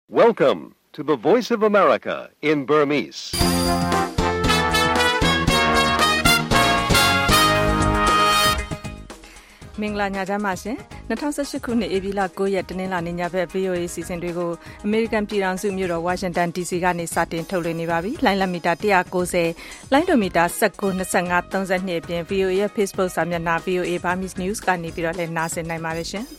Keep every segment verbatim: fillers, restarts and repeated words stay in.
Welcome to the Voice of America in Burmese. ။မင်္ဂလာညချမ်းပါရှင်။၂၀၁၈ခုနှစ်ဧပြီလ၉ရက်တနင်္လာနေ့ညဘက် V O A စီစဉ်တွေကိုအမေရိကန်ပြည်ထောင်စုမြို့တော်ဝါရှင်တန် D C ကနေစတင်ထုတ်လွှင့်နေပါပြီ။လိုင်းလက်မီတာone ninety, လိုင်းဒိုမီတာnineteen, twenty-five, thirty-two အပြင် V O A ရဲ့ Facebook စာမျက်နှာ V O A Burmese News ကနေပြီးတော့လည်းနားဆင်နိုင်ပါတယ်ရှင်။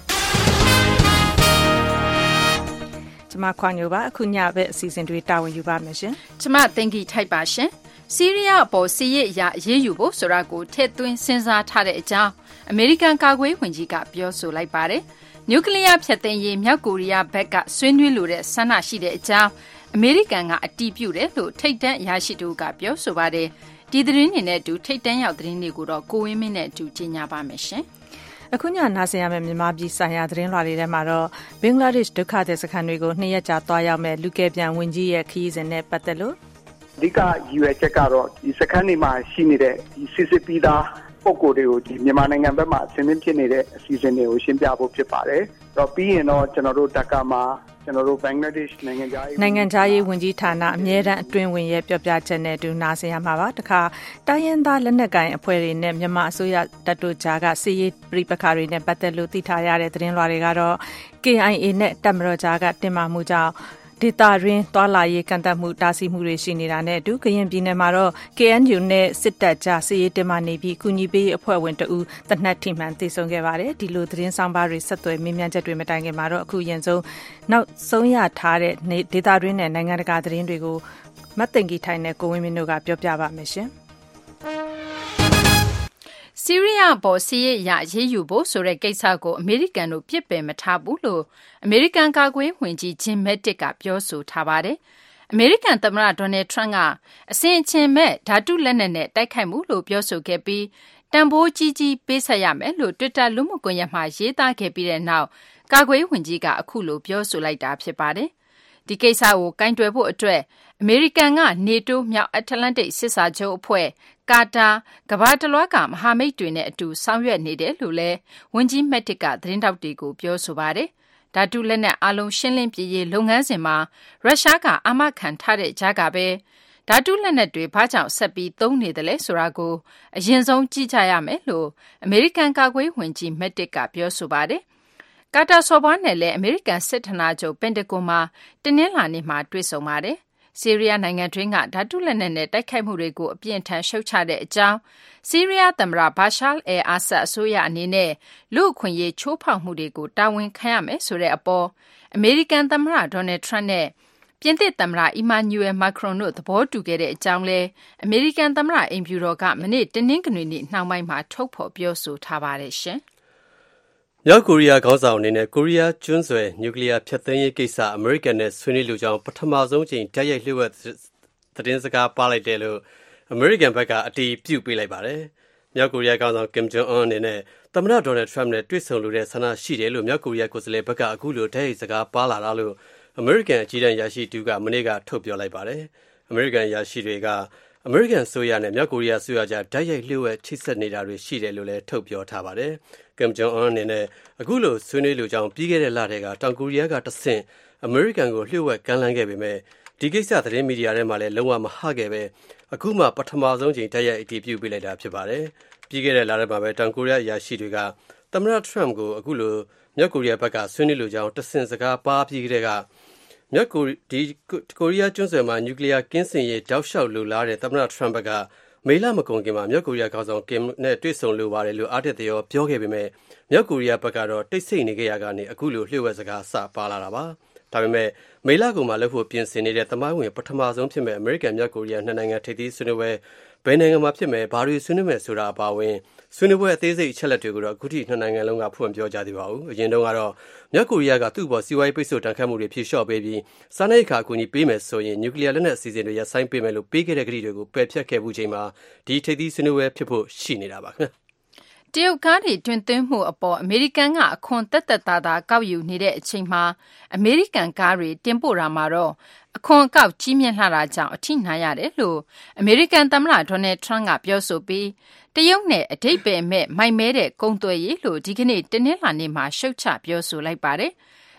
ကျမခွန်ညိုပါအခုညဘက်အစီအစဉ်တွေတာဝန်ယူပါမယ်ရှင်။ကျမတင်ကြီးထိုက်ပါရှင်။ဆီးရီးယားအပေါ်စစ်ရေးအရာအရေးယူဖို့ဆိုတာကိုထည့်သွင်းစဉ်းစားထားတဲ့အကြောင်းအမေရိကန်ကာကွယ်ရေးဝန်ကြီးကပြောဆိုလိုက်ပါတယ်။နျူကလ িয়ার ဖျက်သိမ်းရေးမြောက်ကိုရီးယားဘက်ကဆွေးနွေးလိုတဲ့ဆန္ဒရှိတဲ့အကြောင်းအမေရိကန်ကအတည်ပြုတယ်လို့ထိပ်တန်းအရာရှိတို့ကပြောဆိုပါတယ်။ဒီသတင်းတွေနဲ့အတူထိပ်တန်းရောက်သတင်းတွေကိုတော့ကိုဝင်းမင်းနဲ့အတူကြီးညာပါမယ်ရှင်။အခုညနားဆင်ရမယ့်မြန်မာပြည်ဆိုင်ရာသတင်းလွှာတွေထဲမှာတော့ဘင်္ဂလားဒေ့ရှ်ဒုက္ခသည်စခန်းတွေကိုနှစ်ရက်ကြာသွားရောက်မဲ့လူကယ်ပြန်ဝန်ကြီးရဲ့ခရီးစဉ်နဲ့ပတ်သက်လို့အဓိကယူအချက်ကတော့ဒီစခန်းတွေမှာရှိနေတဲ့ဒီစစ်စစ်ပြီးသားပုံကိုယ်တွေကိုဒီမြန်မာနိုင်ငံဘက်မှာဆင်းသင်းဖြစ်နေတဲ့အစီအစဉ်တွေကိုရှင်းပြဖို့ဖြစ်ပါတယ်။တော့ပြီးရင်တော့ကျွန်တော်တို့တက္ကမှာကျွန်တော်တို့ဘင်္ဂလားဒေ့ရှ်နိုင်ငံသားရေးနိုင်ငံသားရေးဝန်ကြီးဌာနအမြဲတမ်းအတွင်းဝင်ရဲ့ပြောပြချက်နဲ့အတူနားဆင်ရမှာပါ။တခါတိုင်းရင်းသားလက်နက်ကိုင်အဖွဲ့တွေနဲ့မြန်မာအစိုးရတပ်တို့ကြားကစစ်ရေးပြည်ပခါတွေနဲ့ပတ်သက်လို့သိထားရတဲ့သတင်းလွှာတွေကတော့ K I A နဲ့တပ်မတော်ကြားကတင်မာမှုကြောင့်ဒေသရင်းသွာလာရေးကန်တက်မှုတားဆီးမှုတွေရှိနေတာနဲ့အတူကရင်ပြည်နယ်မှာတော့ K N U နဲ့စစ်တပ်ကြားစစ်ရေးတင်မာနေပြီးကုညီပေးအဖွဲ့ဝင်တအူတနက်ထိမှန်သိဆုံးခဲ့ပါတယ်ဒီလိုသတင်းဆောင်ပါတွေဆက်သွယ်မေးမြန်းချက်တွေမတိုင်ခင်မှာတော့အခုရင်ဆုံးနောက်ဆုံးရထားတဲ့ဒေသရင်းနဲ့နိုင်ငံတကာသတင်းတွေကိုမတ်တင်ကြီးထိုင်နဲ့ကိုဝင်းမင်းတို့ကပြောပြပါမယ်ရှင်ဆီးရီးယားပေါ်စီးရေးရရေးယူဖို့ဆိုတဲ့ကိစ္စကိုအမေရိကန်တို့ပြစ်ပယ်မထားဘူးလို့အမေရိကန်ကာကွယ်ရေးဝန်ကြီးဂျင်မက်တစ်ကပြောဆိုထားပါတယ်။အမေရိကန်သမ္မတဒေါ်နယ်ထရန့်ကအစဉ်အချင်မဲ့ဓာတုလက်နက်နဲ့တိုက်ခိုက်မှုလို့ပြောဆိုခဲ့ပြီးတန်ဖိုးကြီးကြီးပေးဆက်ရမယ်လို့ Twitter လူမှုကွန်ရက်မှာရေးသားခဲ့ပြီးတဲ့နောက်ကာကွယ်ရေးဝန်ကြီးကအခုလိုပြောဆိုလိုက်တာဖြစ်ပါတယ်။ဒီကိစ္စကိုကင်တွယ်ဖို့အတွက်အမေရိကန်ကနေတိုးမြောက်အတ္တလန္တိတ်စစ်စာချုပ်အဖွဲ့ကာတာကမ္ဘာတလွှားကမဟာမိတ်တွေနဲ့အတူဆောင်ရွက်နေတယ်လို့လည်းဝန်ကြီးမက်တစ်ကသတင်းတောက်တွေကိုပြောဆိုပါတယ်။ဓာတုလက်နက်အလုံးရှင်းလင်းပြရေးလုပ်ငန်းစဉ်မှာရုရှားကအာမခံထားတဲ့ကြားကပဲဓာတုလက်နက်တွေဘာကြောင့်ဆက်ပြီးသုံးနေတယ်လဲဆိုတာကိုအရင်ဆုံးကြည့်ကြရမယ်လို့အမေရိကန်ကာကွယ်ဝန်ကြီးမက်တစ်ကပြောဆိုပါတယ်။ကာတာဆော်ဘွားနဲ့လည်းအမေရိကန်စစ်ဌာနချုပ်ပင်တဂွန်မှာတင်းနှင်းလာနေမှာတွေ့ဆုံပါတယ်။ဆီးရီးယားနိုင်ငံတွင်းကဓာတုလက်နက်နဲ့တိုက်ခိုက်မှုတွေကိုအပြင်းထန်ရှုတ်ချတဲ့အကြောင်းဆီးရီးယားသမ္မတဘာရှာအယ်အာဆတ်အစိုးရအနေနဲ့လူ့အခွင့်အရေးချိုးဖောက်မှုတွေကိုတာဝန်ခံရမယ်ဆိုတဲ့အပေါ်အမေရိကန်သမ္မတဒေါ်နယ်ထရန့်နဲ့ပြင်သစ်သမ္မတအီမာနျူရယ်မာခရွန်တို့သဘောတူခဲ့တဲ့အကြောင်းလဲအမေရိကန်သမ္မတအိမ်ဖြူတော်ကမနေ့တနင်္ဂနွေနေ့နှောင်းပိုင်းမှာထုတ်ဖော်ပြောဆိုထားပါတယ်ရှင်။မြောက်ကိုရီးယားခေါင်းဆောင်အနေနဲ့ကိုရီးယားကျွန်းဆွယ်နျူကလ িয়ার ဖျက်သိမ်းရေးကိစ္စအမေရိကန်နဲ့ဆွေးနွေးလိုကြောင်းပထမဆုံးချိန်တိုက်ရိုက်လျှို့ဝှက်သတင်းစကားပါလိုက်တယ်လို့အမေရိကန်ဘက်ကအတည်ပြုပေးလိုက်ပါတယ်။မြောက်ကိုရီးယားခေါင်းဆောင်ကင်ဂျုံအွန်းအနေနဲ့သမ္မတဒေါ်နယ်ထရန့်နဲ့တွေ့ဆုံလိုတဲ့ဆန္ဒရှိတယ်လို့မြောက်ကိုရီးယားကိုယ်စားလှယ်ဘက်ကအခုလိုတိုက်ရိုက်စကားပါလာတာလို့အမေရိကန်အကြီးတန်းရရှိသူကမနေ့ကထုတ်ပြောလိုက်ပါတယ်။အမေရိကန်ရရှိတွေကအမေရိကန်ဆိုရနဲ့မြောက်ကိုရီးယားဆိုရကြားတိုက်ရိုက်လျှို့ဝှက်ချိတ်ဆက်နေတာတွေရှိတယ်လို့လည်းထုတ်ပြောထားပါတယ်။ကင်ဂျုံအွန်းအနေနဲ့အခုလိုဆွေးနွေးလိုကြောင်းပြီးခဲ့တဲ့လထဲကတောင်ကိုရီးယားကတဆင့်အမေရိကန်ကိုလျှို့ဝှက်ကမ်းလှမ်းခဲ့ပေမဲ့ဒီကိစ္စသတင်းမီဒီယာထဲမှာလည်းလုံးဝမဟခဲ့ပဲအခုမှပထမဆုံးချိန်တိုက်ရိုက်အတည်ပြုပေးလိုက်တာဖြစ်ပါတယ်။ပြီးခဲ့တဲ့လထဲမှာပဲတောင်ကိုရီးယားအရာရှိတွေကသမ္မတထရန့်ကိုအခုလိုမြောက်ကိုရီးယားဘက်ကဆွေးနွေးလိုကြောင်းတဆင့်စကားပါပြီးကြတဲ့ကမြောက်ကိုဒီကိုရီးယားကျွန်းဆွယ်မှာနျူကလ িয়ার ကင်းစင်ရေးတောက်လျှောက်လိုလားတဲ့သမ္မတထရန့်ဘက်ကမေလမကုန်ခင်မှာမြောက်ကိုရီးယားခေါင်းဆောင်ကင်နဲ့တွေ့ဆုံလိုပါတယ်လို့အားတက်သေးရောပြောခဲ့ပေမဲ့မြောက်ကိုရီးယားဘက်ကတော့တိတ်ဆိတ်နေကြရကနေအခုလိုလျှို့ဝှက်စကားစပါလာတာပါဒါပေမဲ့မေလကုန်မှာလှုပ်ဖို့ပြင်ဆင်နေတဲ့သမိုင်းဝင်ပထမဆုံးဖြစ်မဲ့အမေရိကန်မြောက်ကိုရီးယားနှစ်နိုင်ငံထိပ်သီးဆွေးနွေးပွဲဘယ်နိုင်ငံမှာဖြစ်မဲ့ဘာတွေဆွေးနွေးမယ်ဆိုတာအပါအဝင်ဆွေးနွေးပွဲအသေးစိတ်အချက်လက်တွေကိုတော့အခုထိနှစ်နိုင်ငံလုံးကဖွင့်ပြောကြသေးပါဘူးအရင်တုန်းကတော့မြောက်ကိုရီးယားကသူ့ဘော်စီးပွားရေးပိတ်ဆို့တန်ခတ်မှုတွေဖြေလျှော့ပေးပြီးစားနပ်ရိက္ခာအကူအညီပေးမယ်ဆိုရင်နျူကလ িয়ার လက်နက်အစီအစဉ်တွေရပ်ဆိုင်းပေးမယ်လို့ပေးခဲ့တဲ့ကတိတွေကိုပယ်ဖျက်ခဲ့မှုချိန်မှာဒီထိပ်သီးဆွေးနွေးပွဲဖြစ်ဖို့ရှိနေတာပါခင်ဗျတရုတ်ကားတွေတွင်သွင်းမှုအပေါ်အမေရိကန်ကအခွန်တက်တက်သားသားကောက်ယူနေတဲ့အချိန်မှာအမေရိကန်ကားတွေတင်ပို့တာမှာတော့အခွန်အကောက်ကြီးမြင့်လာတာကြောင့်အထိနာရတယ်လို့အမေရိကန်သမ္မတဒေါ်နယ်ထရန့်ကပြောဆိုပြီးတရုတ်နဲ့အဓိပ္ပာယ်မဲ့မိုက်မဲတဲ့ကုန်သွယ်ရေးလို့ဒီကနေ့တနင်္လာနေ့မှာရှုတ်ချပြောဆိုလိုက်ပါတယ်။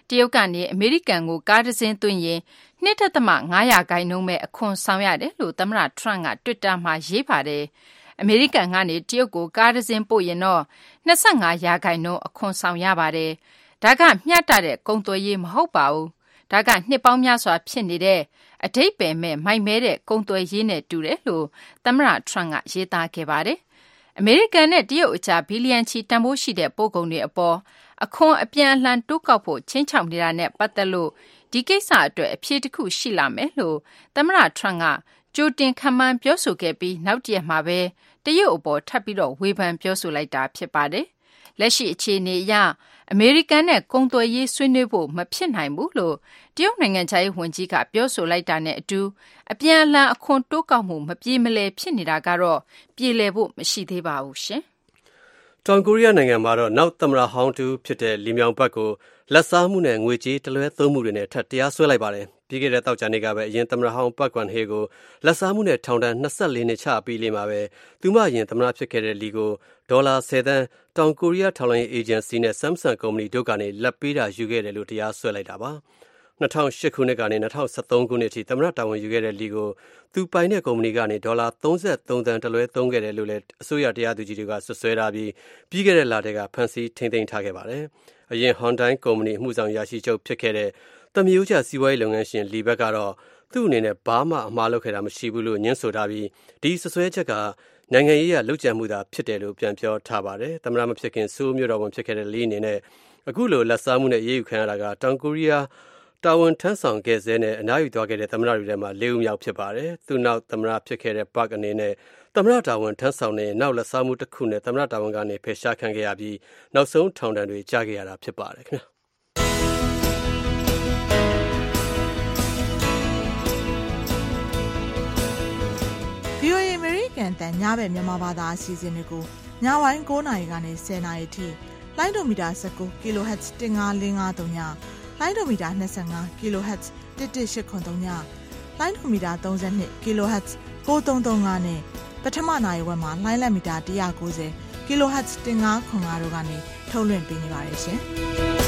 တရုတ်ကနေအမေရိကန်ကိုကားတစ်စင်းသွင်းရင်နှစ်ထက်သမငါးရာခိုင်နှုန်းမဲ့အခွန်ဆောင်ရတယ်လို့သမ္မတထရန့်ကတွစ်တာမှာရေးပါတယ်အမေရိကန်ကနေတရုတ်ကိုကားတစ်စင်းပို့ရင်တော့နှစ်ဆယ့်ငါးရာခိုင်နှုန်းအခွန်ဆောင်ရပါတယ်ဒါကမျှတတဲ့ကုန်သွယ်ရေးမဟုတ်ပါဘူးဒါကနှစ်ပေါင်းများစွာဖြစ်နေတဲ့အဓိပ္ပာယ်မဲ့မိုက်မဲတဲ့ကုန်သွယ်ရေးနဲ့တူတယ်လို့သမ္မတထရန့်ကရေးသားခဲ့ပါတယ်အမေရိကန်နဲ့တရုတ်အကြားဘီလီယံချီတန်ဖိုးရှိတဲ့ပို့ကုန်တွေအပေါ်အခွန်အပြန်အလှန်တိုးကောက်ဖို့ချင်းချောက်နေတာနဲ့ပတ်သက်လို့ဒီကိစ္စအတွက်အဖြေတစ်ခုရှိလာမယ်လို့သမ္မတထရန့်ကကြိုတင်ခန့်မှန်းပြောဆိုခဲ့ပြီးနောက်တရက်မှာပဲတရုတ်အပေါ်ထပ်ပြီးတော့ဝေဖန်ပြောဆိုလိုက်တာဖြစ်ပါတယ်။လက်ရှိအခြေအနေအရအမေရိကန်နဲ့ကုန်သွယ်ရေးဆွေးနွေးဖို့မဖြစ်နိုင်ဘူးလို့တရုတ်နိုင်ငံခြားရေးဝန်ကြီးကပြောဆိုလိုက်တာနဲ့အတူအပြန်အလှန်အခွန်တိုးကောက်မှုမပြေမလည်ဖြစ်နေတာကတော့ပြေလည်ဖို့မရှိသေးပါဘူးရှင်။တောင်ကိုရီးယားနိုင်ငံမှာတော့နောက်သမ္မတဟောင်းတူဖြစ်တဲ့လီမြောင်ဘတ်ကိုလက်စားမှုနဲ့ငွေကြေးတလွဲသုံးမှုတွေနဲ့ထပ်တရားစွဲလိုက်ပါတယ်။ပြီးခဲ့တဲ့တောက်ကြနေ့ကပဲအရင်သမ္မတဟောင်းပတ်ကွမ်ဟေကိုလက်စားမှုနဲ့ထောင်ဒဏ်နှစ်ဆယ့်လေးနှစ်ချပြီးလေးမှာပဲသူမအရင်သမ္မတဖြစ်ခဲ့တဲ့လီကိုဒေါ်လာဆယ်သန်းတောင်ကိုရီးယားထောက်လှမ်းရေးအေဂျင်စီနဲ့ Samsung ကုမ္ပဏီတို့ကနေလက်ပေးတာယူခဲ့တယ်လို့တရားစွဲလိုက်တာပါ။၂၀၀၈ခုနှစ်ကနေ၂၀၁၃ခုနှစ်အထိသမ္မတတာဝန်ယူခဲ့တဲ့လီကိုသူပိုင်တဲ့ကုမ္ပဏီကနေဒေါ်လာသုံးဆယ့်သုံးသန်းတလွဲသုံးခဲ့တယ်လို့လည်းအစိုးရတရားသူကြီးတွေကဆွဆွဲထားပြီးပြီးခဲ့တဲ့လတည်းကဖမ်းဆီးထိန်းသိမ်းထားခဲ့ပါတယ်။အရင် Hyundai ကုမ္ပဏီအမှုဆောင်ရရှိချုပ်ဖြစ်ခဲ့တဲ့သမယိုးကျစီးပွားရေးလုပ်ငန်းရှင်လီဘက်ကတော့သူ့အနေနဲ့ဘာမှအမှားလုပ်ခဲ့တာမရှိဘူးလို့ညှင်းဆိုထားပြီးဒီဆွဆွဲချက်ကနိုင်ငံရေးအရလုပ်ကြံမှုသာဖြစ်တယ်လို့ပြန်ပြောထားပါတယ်။သမ္မတမဖြစ်ခင်ဆိုးမျိုးတော်ဝင်ဖြစ်ခဲ့တဲ့လီအနေနဲ့အခုလိုလက်စားမှုနဲ့ရေးယူခံရတာကတောင်ကိုရီးယားတာဝန်ထမ်းဆောင်ခဲ့စဲနဲ့အနားယူသွားခဲ့တဲ့သမ္မတတွေထဲမှာလေးဦးမြောက်ဖြစ်ပါတယ်။သူနောက်သမ္မတဖြစ်ခဲ့တဲ့ပတ်အနေနဲ့သမ္မတတာဝန်ထမ်းဆောင်တဲ့နောက်လက်စားမှုတစ်ခုနဲ့သမ္မတတာဝန်ကနေဖယ်ရှားခံခဲ့ရပြီးနောက်ဆုံးထောင်ဒဏ်တွေကြားခဲ့ရတာဖြစ်ပါတယ်ခင်ဗျာ။ဗွီအိုအေ American တန်ညဘက်မြန်မာဘာသာအစီအစဉ်တွေကိုညဝိုင်း၉နာရီကနေ၁၀နာရီထိလိုင်းဒိုမီတာ၁၉ kHz ၁၅၄၅၃ညလိုင်းဒိုမီတာ၂၅ kHz ၁၁၈၇၃ညလိုင်းဒိုမီတာ၃၂ kHz ၉၃၃၅နဲ့ပထမနာရီဝက်မှာလိုင်းလက်မီတာ၁၉၀ kHz ၁၅၇၅တို့ကနေထုတ်လွှင့်ပေးနေပါတယ်ရှင်။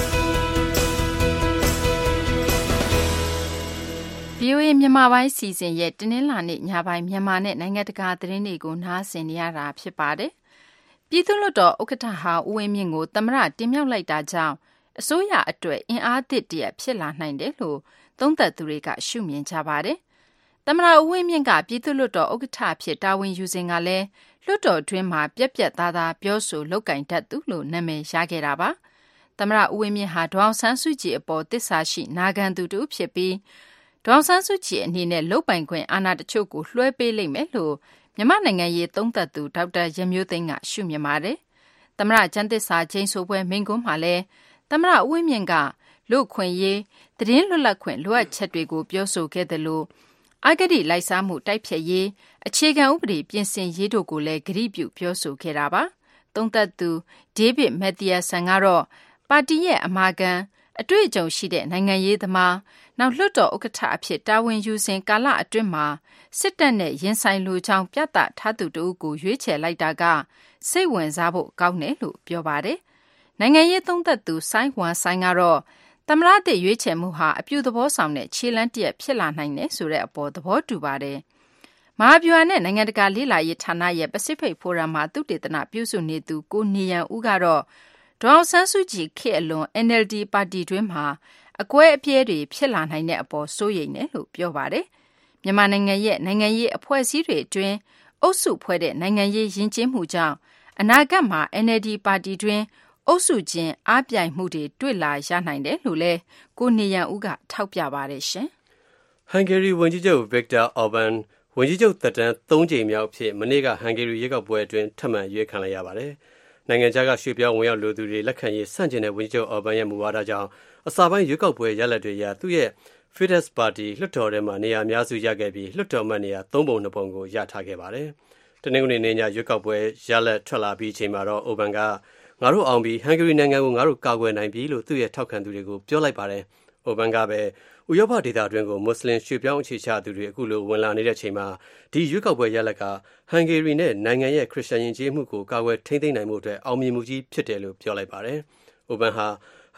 ဗွီအိုအေမြန်မာပိုင်းစီစဉ်ရဲ့တနင်္လာနေ့ညပိုင်းမြန်မာနဲ့နိုင်ငံတကာသတင်းတွေကိုနားဆင်နေရတာဖြစ်ပါတယ်။ပြည်သူ့လွှတ်တော်ဥက္ကဋ္ဌဟာဦးဝင်းမြင့်ကိုသမ္မတတင်မြှောက်လိုက်တာကြောင့်အစိုးရအတွက်အင်အားသစ်တရက်ဖြစ်လာနိုင်တယ်လို့သုံးသပ်သူတွေကရှုမြင်ကြပါတယ်။သမ္မတဦးဝင်းမြင့်ကပြည်သူ့လွှတ်တော်ဥက္ကဋ္ဌဖြစ်တာဝန်ယူစဉ်ကလည်းလွှတ်တော်တွင်းမှာပြက်ပြက်သားသားပြောဆိုလုပ်ကင်တတ်သူလို့နာမည်ရခဲ့တာပါ။သမ္မတဦးဝင်းမြင့်ဟာဒေါအောင်ဆန်းစုကြည်အပေါ်သစ္စာရှိနာခံသူတူဖြစ်ပြီးဒေါအောင်ဆန်းစုကြည်အနေနဲ့လုပ်ပိုင်ခွင့်အာဏာတချို့ကိုလွှဲပေးလိမ့်မယ်လို့မြန်မာနိုင်ငံရေးသုံးသပ်သူဒေါက်တာရမျိုးသိန်းကရှုမြင်ပါတယ်။သမ္မတကျန်းသစ္စာကျိန်ဆိုပွဲမိန့်ခွန်းမှာလည်းသမ္မတဦးဝင်းမြင့်ကလူ့ခွင့်ရေးသတင်းလွတ်လပ်ခွင့်လိုအပ်ချက်တွေကိုပြောဆိုခဲ့တယ်လို့အဂတိလိုက်စားမှုတိုက်ဖျက်ရေးအခြေခံဥပဒေပြင်ဆင်ရေးတို့ကိုလည်းဂရုပြုပြောဆိုခဲ့တာပါ။သုံးသပ်သူဒေးဗစ်မက်သီယာဆန်ကတော့ပါတီရဲ့အမာခံအတွေ့အကြုံရှိတဲ့နိုင်ငံရေးသမားနောက်လွှတ်တော်ဥက္ကဋ္ဌအဖြစ်တာဝန်ယူစဉ်ကာလအတွင်းမှာစစ်တပ်နဲ့ရင်ဆိုင်လိုကြောင်းပြသထားသူတို့ကိုရွေးချယ်လိုက်တာကစိတ်ဝင်စားဖို့ကောင်းတယ်လို့ပြောပါတယ်။နိုင်ငံရေးသုံးသပ်သူဆိုင်းဝမ်ဆိုင်းကတော့သမ္မတသစ်ရွေးချယ်မှုဟာအပြုသဘောဆောင်တဲ့ခြေလှမ်းတစ်ရပ်ဖြစ်လာနိုင်တယ်ဆိုတဲ့အပေါ်သဘောတူပါတယ်။မဟာဗျူဟာနဲ့နိုင်ငံတကာလေ့လာရေးဌာနရဲ့ပစိဖိတ်ဖိုရမ်မှာသုတေသနပြုစုနေသူကိုနေရန်ဦးကတော့ဒေါအောင်ဆန်းစုကြည်ခေတ်အလွန် အန် အယ်လ် ဒီ ပါတီတွင်းမှာအကွဲအပြဲတွေဖြစ်လာနိုင်တဲ့အပေါ်စိုးရိမ်တယ်လို့ပြောပါတယ်။မြန်မာနိုင်ငံရဲ့နိုင်ငံရေးအဖွဲ့အစည်းတွေအတွင်းအုပ်စုဖွဲ့တဲ့နိုင်ငံရေးယဉ်ကျေးမှုကြောင့်အနာဂတ်မှာ အန် အယ်လ် ဒီ ပါတီတွင်းအုပ်စုချင်းအားပြိုင်မှုတွေတွေ့လာရနိုင်တယ်လို့လည်းကိုနေရန်ဦးကထောက်ပြပါတယ်ရှင်။ဟန်ဂေရီဝန်ကြီးချုပ်ဗစ်တာအော်ဘန်ဝန်ကြီးချုပ်သက်တမ်း၃ကြိမ်မြောက်ဖြစ်မနေ့ကဟန်ဂေရီရွေးကောက်ပွဲအတွင်းထပ်မံရွေးခံလိုက်ရပါတယ်။နိုင်ငံခြားကရွှေ့ပြောင်းဝင်ရောက်လိုသူတွေလက်ခံရေးဆန့်ကျင်တဲ့ဝန်ကြီးချုပ်အော်ဘန်ရဲ့မူဝါဒကြောင့်အစာပိုင်းရွေးကောက်ပွဲရလဒ်တွေရသူ့ရဲ့ Fidesz ပါတီလွှတ်တော်ထဲမှာနေရာအများစုရခဲ့ပြီးလွှတ်တော်မှတ်နေရာသုံးပုံနှစ်ပုံကိုရထားခဲ့ပါတယ်။တနင်္ဂနွေနေ့ညရွေးကောက်ပွဲရလဒ်ထွက်လာပြီးချိန်မှာတော့အိုဘန်ကငါတို့အောင်ပြီးဟန်ဂေရီနိုင်ငံကိုငါတို့ကာကွယ်နိုင်ပြီလို့သူ့ရဲ့ထောက်ခံသူတွေကိုပြောလိုက်ပါတယ်။အိုဘန်ကပဲဥရောပဒေသအတွင်းကိုမွတ်စလင်ရွှေ့ပြောင်းအခြေချသူတွေအခုလိုဝင်လာနေတဲ့ချိန်မှာဒီရွေးကောက်ပွဲရလဒ်ကဟန်ဂေရီနဲ့နိုင်ငံရဲ့ခရစ်ယာန်ယဉ်ကျေးမှုကိုကာကွယ်ထိန်းသိမ်းနိုင်မှုအတွက်အောင်မြင်မှုကြီးဖြစ်တယ်လို့ပြောလိုက်ပါတယ်။အိုဘန်ဟာဟ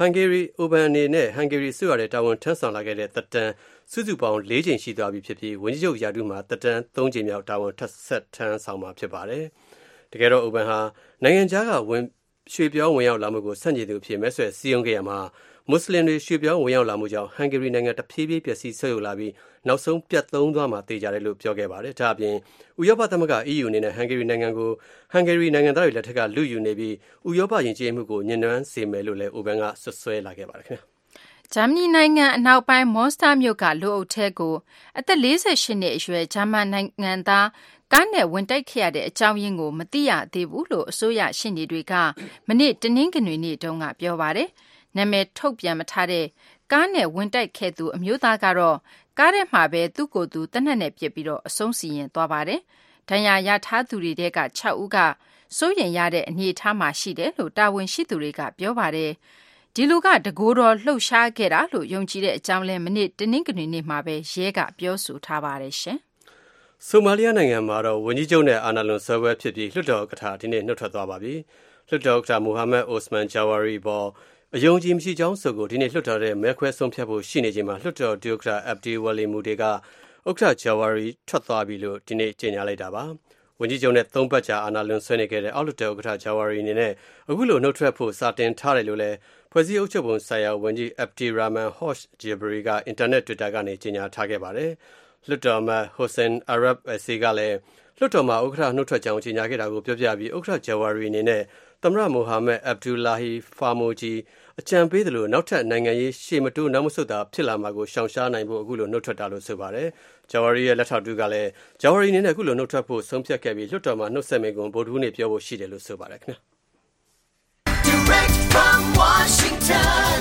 Hungary ဥပန်အနေနဲ့ Hungary အစိုးရရဲ့တာဝန်ထမ်းဆောင်လာခဲ့တဲ့သက်တမ်းစုစုပေါင်း၄ကြိမ်ရှိသွားပြီဖြစ်ပြီးဝန်ကြီးချုပ်ရာထူးမှာသက်တမ်း၃ကြိမ်မြောက်တာဝန်ထပ်ဆက်ထမ်းဆောင်မှာဖြစ်ပါတယ်။တကယ်တော့ဥပန်ဟာနိုင်ငံခြားကဝင်ရွှေပြောင်းဝင်ရောက်လာမှုကိုဆန့်ကျင်သူအဖြစ်မဲဆွယ်စည်းရုံးခဲ့ရမှာမွတ်စလင်တွေရွှေပြောင်းဝင်ရောက်လာမှုကြောင့်ဟန်ဂေရီနိုင်ငံတဖြည်းဖြည်းပျက်စီးဆုတ်ယုတ်လာပြီးနောက်ဆုံးပြတ်သုံးသွားမှသိကြတယ်လို့ပြောခဲ့ပါတယ်။ဒါအပြင်ဥရောပသမဂ္ဂ E U အနေနဲ့ဟန်ဂေရီနိုင်ငံကိုဟန်ဂေရီနိုင်ငံသားတွေလက်ထက်ကလူယူနေပြီးဥရောပယဉ်ကျေးမှုကိုညှဉ်းနှွမ်းစေမယ်လို့လည်းဥပန်ကဆွဆွဲလာခဲ့ပါတယ်ခင်ဗျာ။ဂျာမနီနိုင်ငံအနောက်ပိုင်းမော်စတာမြို့ကလူအုပ်ထဲကိုအသက်၄၈နှစ်အရွယ်ဂျာမန်နိုင်ငံသားကားနဲ့ဝင်တိုက်ခဲ့ရတဲ့အကြောင်းရင်းကိုမသိရသေးဘူးလို့အစိုးရရှင်းနေတွေကမနေ့တနင်္ဂနွေနေ့တုန်းကပြောပါတယ်။နာမည်ထုတ်ပြန်မထားတဲ့ကားနဲ့ဝင်တိုက်ခဲ့သူအမျိုးသားကတော့ကားထဲမှာပဲသူ့ကိုယ်သူတနက်နဲ့ပြစ်ပြီးတော့အဆုံးစီရင်သွားပါတယ်။ဒဏ်ရာရထားသူတွေထဲက၆ဦးကစိုးရိမ်ရတဲ့အနေအထားမှာရှိတယ်လို့တာဝန်ရှိသူတွေကပြောပါတယ်။ဒီလူကတကိုယ်တော်လှုပ်ရှားခဲ့တာလို့ယုံကြည်တဲ့အကြောင်းလဲမနေ့တနင်္ဂနွေနေ့မှာပဲရဲကပြောဆိုထားပါတယ်ရှင်။ဆိုမာလီယာနိုင်ငံမှာတော့ဝန်ကြီးချုပ်နဲ့အာဏာလွန်ဆွဲပွဲဖြစ်ပြီးလွှတ်တော်ဥက္ကဋ္ဌဒီနေ့နှုတ်ထွက်သွားပါပြီ။လွှတ်တော်ဥက္ကဋ္ဌမူဟာမက်အိုစမန်ဂျာဝါရီပေါ်အယုံကြည်မရှိကြောင်းဆိုကိုဒီနေ့လွှတ်တော်ရဲ့မဲခွဲဆုံးဖြတ်ဖို့ရှိနေချိန်မှာလွှတ်တော်ဒုဥက္ကဋ္ဌအက်ဘ်ဒီဝလီမူဒေကဥက္ကဋ္ဌဂျာဝါရီထွက်သွားပြီလို့ဒီနေ့ကြေညာလိုက်တာပါ။ဝန်ကြီးချုပ်နဲ့သုံးပတ်ကြာအာဏာလွန်ဆွဲနေခဲ့တဲ့အောက်လွှတ်တော်ဥက္ကဋ္ဌဂျာဝါရီအနေနဲ့အခုလိုနှုတ်ထွက်ဖို့စာတင်ထားတယ်လို့လည်းဖွဲ့စည်းအုပ်ချုပ်ပုံဆိုင်ရာဝန်ကြီးအက်ဘ်ဒီရာမန်ဟော့ရှ်ဂျီဘရီကအင်တာနက် Twitter ကနေကြေညာထားခဲ့ပါတယ်။လွှတ်တော်မှဟိုဆန်အာရဘ်အစီကလည်းလွှတ်တော်မှာဥက္ကဋ္ဌနှုတ်ထွက်ကြောင်းကြေညာခဲ့တာကိုပြောပြပြီးဥက္ကဋ္ဌဂျာဝါရီအနေနဲ့သမ္မတမိုဟာမက်အဗ်ဒူလာဟီဖာမိုဂျီအကြံပေးတယ်လို့နောက်ထပ်နိုင်ငံရေးရှေ့မတိုးနောက်မဆုတ်တာဖြစ်လာမှာကိုရှောင်ရှားနိုင်ဖို့အခုလိုနှုတ်ထွက်တာလို့ဆိုပါတယ်။ဂျာဝါရီရဲ့လက်ထောက်တူကလည်းဂျာဝါရီအနေနဲ့အခုလိုနှုတ်ထွက်ဖို့ဆုံးဖြတ်ခဲ့ပြီးလွှတ်တော်မှာနှုတ်ဆက်မိန့်ခွန်းဗုဒ္ဓဟူးနေ့ပြောဖို့ရှိတယ်လို့ဆိုပါတယ်ခင်ဗျာ။ Direct from Washington,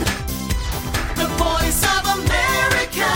the voice of America,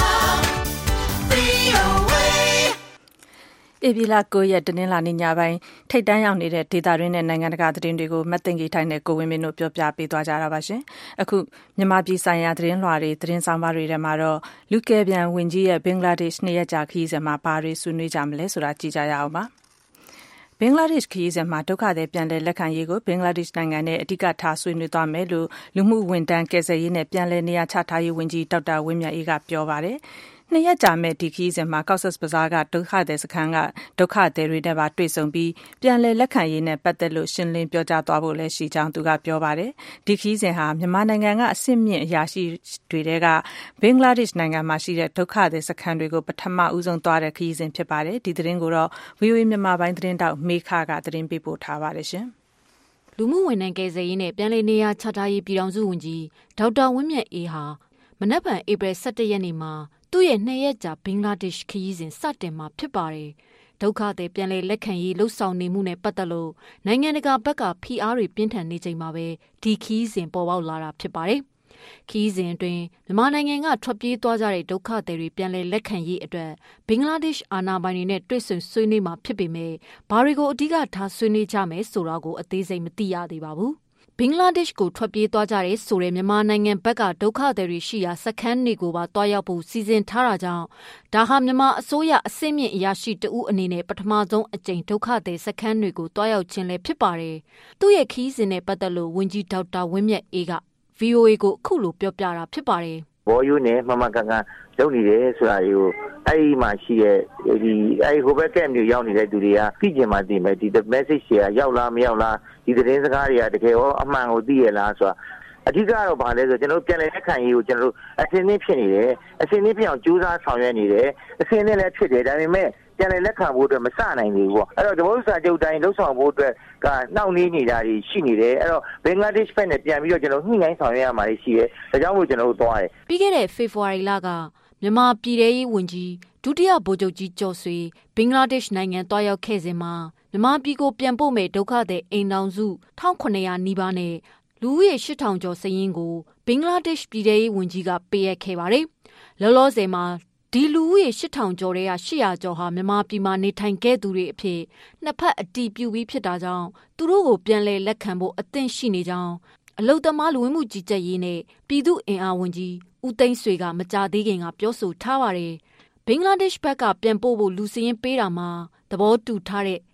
V O A ဧပြီလ၉ရက်တနင်္လာနေ့ညပိုင်းထိတ်တန်းရောက်နေတဲ့ဒေသတွင်းနဲ့နိုင်ငံတကာသတင်းတွေကိုမတ်တင်ကြီးထိုင်နဲ့ကိုဝင်းမင်းတို့ပြောပြပေးသွားကြတာပါရှင်။အခုမြန်မာပြည်ဆိုင်ရာသတင်းလွှာတွေသတင်းဆောင်ပါတွေထဲမှာတော့လူကယ်ပြန်ဝင်ကြီးရဲ့ဘင်္ဂလားဒေ့ရှ်နှစ်ရက်ကြာခရီးစဉ်မှာဘာတွေဆွေးနွေးကြမလဲဆိုတာကြည့်ကြရအောင်ပါ။ဘင်္ဂလားဒေ့ရှ်ခရီးစဉ်မှာဒုက္ခသည်ပြန်လည်လက်ခံရေးကိုဘင်္ဂလားဒေ့ရှ်နိုင်ငံနဲ့အဓိကထားဆွေးနွေးသွားမယ်လို့လူမှုဝန်ထမ်းကယ်ဆယ်ရေးနဲ့ပြန်လည်နေရာချထားရေးဝန်ကြီးဒေါက်တာဝင်းမြတ်အေးကပြောပါတယ်။နှစ်ရက်ကြာမဲ့ဒီခရီးစဉ်မှာကော့ဆက်ဘဇားကဒုက္ခသည်စခန်းကဒုက္ခသည်တွေနဲ့ပါတွေ့ဆုံပြီးပြန်လည်လက်ခံရေးနဲ့ပတ်သက်လို့ရှင်းလင်းပြောကြားသွားဖို့လည်းရှိကြောင်းသူကပြောပါတယ်။ဒီခရီးစဉ်ဟာမြန်မာနိုင်ငံကအဆင့်မြင့်အရာရှိတွေတဲကဘင်္ဂလားဒေ့ရှ်နိုင်ငံမှာရှိတဲ့ဒုက္ခသည်စခန်းတွေကိုပထမဦးဆုံးသွားတဲ့ခရီးစဉ်ဖြစ်ပါတယ်။ဒီသတင်းကိုတော့ V O A မြန်မာပိုင်းသတင်းတောက်မေခကသတင်းပေးပို့ထားပါတယ်ရှင်။လူမှုဝန်ထမ်းကယ်ဆယ်ရေးနဲ့ပြန်လည်နေရာချထားရေးပြည်ထောင်စုဝန်ကြီးဒေါက်တာဝင်းမြတ်အေးဟာမနက်ဖြန်ဧပြီ၁၁ရက်နေ့မှာသူ့ရဲ့နှစ်ရက်ကြာဘင်္ဂလားဒေ့ရှ်ခရီးစဉ်စတင်မှာဖြစ်ပါတယ်။ဒုက္ခသည်ပြန်လည်လက်ခံရေးလှုပ်ဆောင်နေမှုနဲ့ပတ်သက်လို့နိုင်ငံတကာဘက်ကဖိအားတွေပြင်းထန်နေချိန်မှာပဲဒီခရီးစဉ်ပေါ်ပေါက်လာတာဖြစ်ပါတယ်။ခရီးစဉ်အတွင်းမြန်မာနိုင်ငံကထွက်ပြေးသွားကြတဲ့ဒုက္ခသည်တွေပြန်လည်လက်ခံရေးအတွက်ဘင်္ဂလားဒေ့ရှ်အာဏာပိုင်တွေနဲ့တွေ့ဆုံဆွေးနွေးမှာဖြစ်ပေမဲ့ဘာတွေကိုအဓိကထားဆွေးနွေးကြမယ်ဆိုတာကိုအသေးစိတ်မသိရသေးပါဘူး။ဘင်္ဂလားဒေ့ရှ်ကိုထွက်ပြေးသွားကြတဲ့ဆိုတဲ့မြန်မာနိုင်ငံဘက်ကဒုက္ခသည်တွေရှိရာစခန်းတွေကိုပါတွားရောက်ဖို့စီစဉ်ထားတာကြောင့်ဒါဟာမြန်မာအစိုးရအဆင့်မြင့်အရာရှိတဦးအနေနဲ့ပထမဆုံးအကြိမ်ဒုက္ခသည်စခန်းတွေကိုတွားရောက်ခြင်းလည်းဖြစ်ပါတယ်။သူ့ရဲ့ခီးစဉ်နဲ့ပတ်သက်လို့ဝန်ကြီးဒေါက်တာဝင်းမြတ်အေးက V O A ကိုအခုလိုပြောပြတာဖြစ်ပါတယ်။ဘော်ယူနဲ့မမကန်ကန်လုပ်နေတယ်ဆိုတာကိုအဲ့ဒီမှာရှိတဲ့ဒီအဲ့ဟိုဘက်ကမျိုးရောက်နေတဲ့သူတွေကသိကျင်မှသိမယ်ဒီ message တွေကရောက်လားမရောက်လားဒီသတင်းစကားတွေကတကယ်ရောအမှန်ကိုသိရလားဆိုတာအဓိကတော့ဗာလဲဆိုကျွန်တော်တို့ပြန်လည်လက်ခံရေးကိုကျွန်တော်တို့အစင်းင်းဖြစ်နေတယ်အစင်းင်းဖြစ်အောင်ကြိုးစားဆောင်ရွက်နေတယ်အစင်းင်းလည်းဖြစ်တယ်ဒါပေမဲ့ပြန်လည်လက်ခံဖို့အတွက်မစနိုင်ဘူးပေါ့အဲ့တော့ဒီမို့စာချုပ်တိုင်းလှုပ်ဆောင်ဖို့အတွက်ကနှောင့်နှေးနေတာတွေရှိနေတယ်အဲ့တော့ဘင်္ဂလားဒေ့ရှ်ဘက်နဲ့ပြန်ပြီးတော့ကျွန်တော်ညှိနှိုင်းဆောင်ရွက်ရမှာရှိတယ်ဒါကြောင့်မို့ကျွန်တော်တို့သွားတယ်ပြီးခဲ့တဲ့ဖေဖော်ဝါရီလကမြန်မာပြည်ထောင်ရေးဝန်ကြီးဒုတိယဗိုလ်ချုပ်ကြီးကျော်ဆွေဘင်္ဂလားဒေ့ရှ်နိုင်ငံတွားရောက်ခဲ့စဉ်မှာမြန်မာပြည်ကိုပြန်ပို့မဲ့ဒုက္ခသည်အိမ်ထောင်စု၁၉၀၀နီးပါးနဲ့လူဦးရေ၈ထောင်ကျော်စည်ရင်းကိုဘင်္ဂလားဒေ့ရှ်ပြည်ထောင်ရေးဝန်ကြီးကပေးအပ်ခဲ့ပါတယ်။လောလောဆယ်မှာဒီလူဦးရေ၈ထောင်ကျော်တွေက၈ရာကျော်ဟာမြန်မာပြည်မှာနေထိုင်ခဲ့သူတွေအဖြစ်နှစ်ဖက်အတီးပြူပြီးဖြစ်တာကြောင့်သူတို့ကိုပြန်လည်လက်ခံဖို့အသင့်ရှိနေကြောင်းအလုံသမားလူဝင်မှုကြီးကြပ်ရေးနဲ့ပြည်သူ့အင်အားဝန်ကြီးဦးသိန်းဆွေကမကြာသေးခင်ကပြောဆိုထားပါတယ်။ဘင်္ဂလားဒေ့ရှ်ဘက်ကပြန်ပို့ဖို့လူစည်ရင်းပေးတာမှာသဘောတူထားတဲ့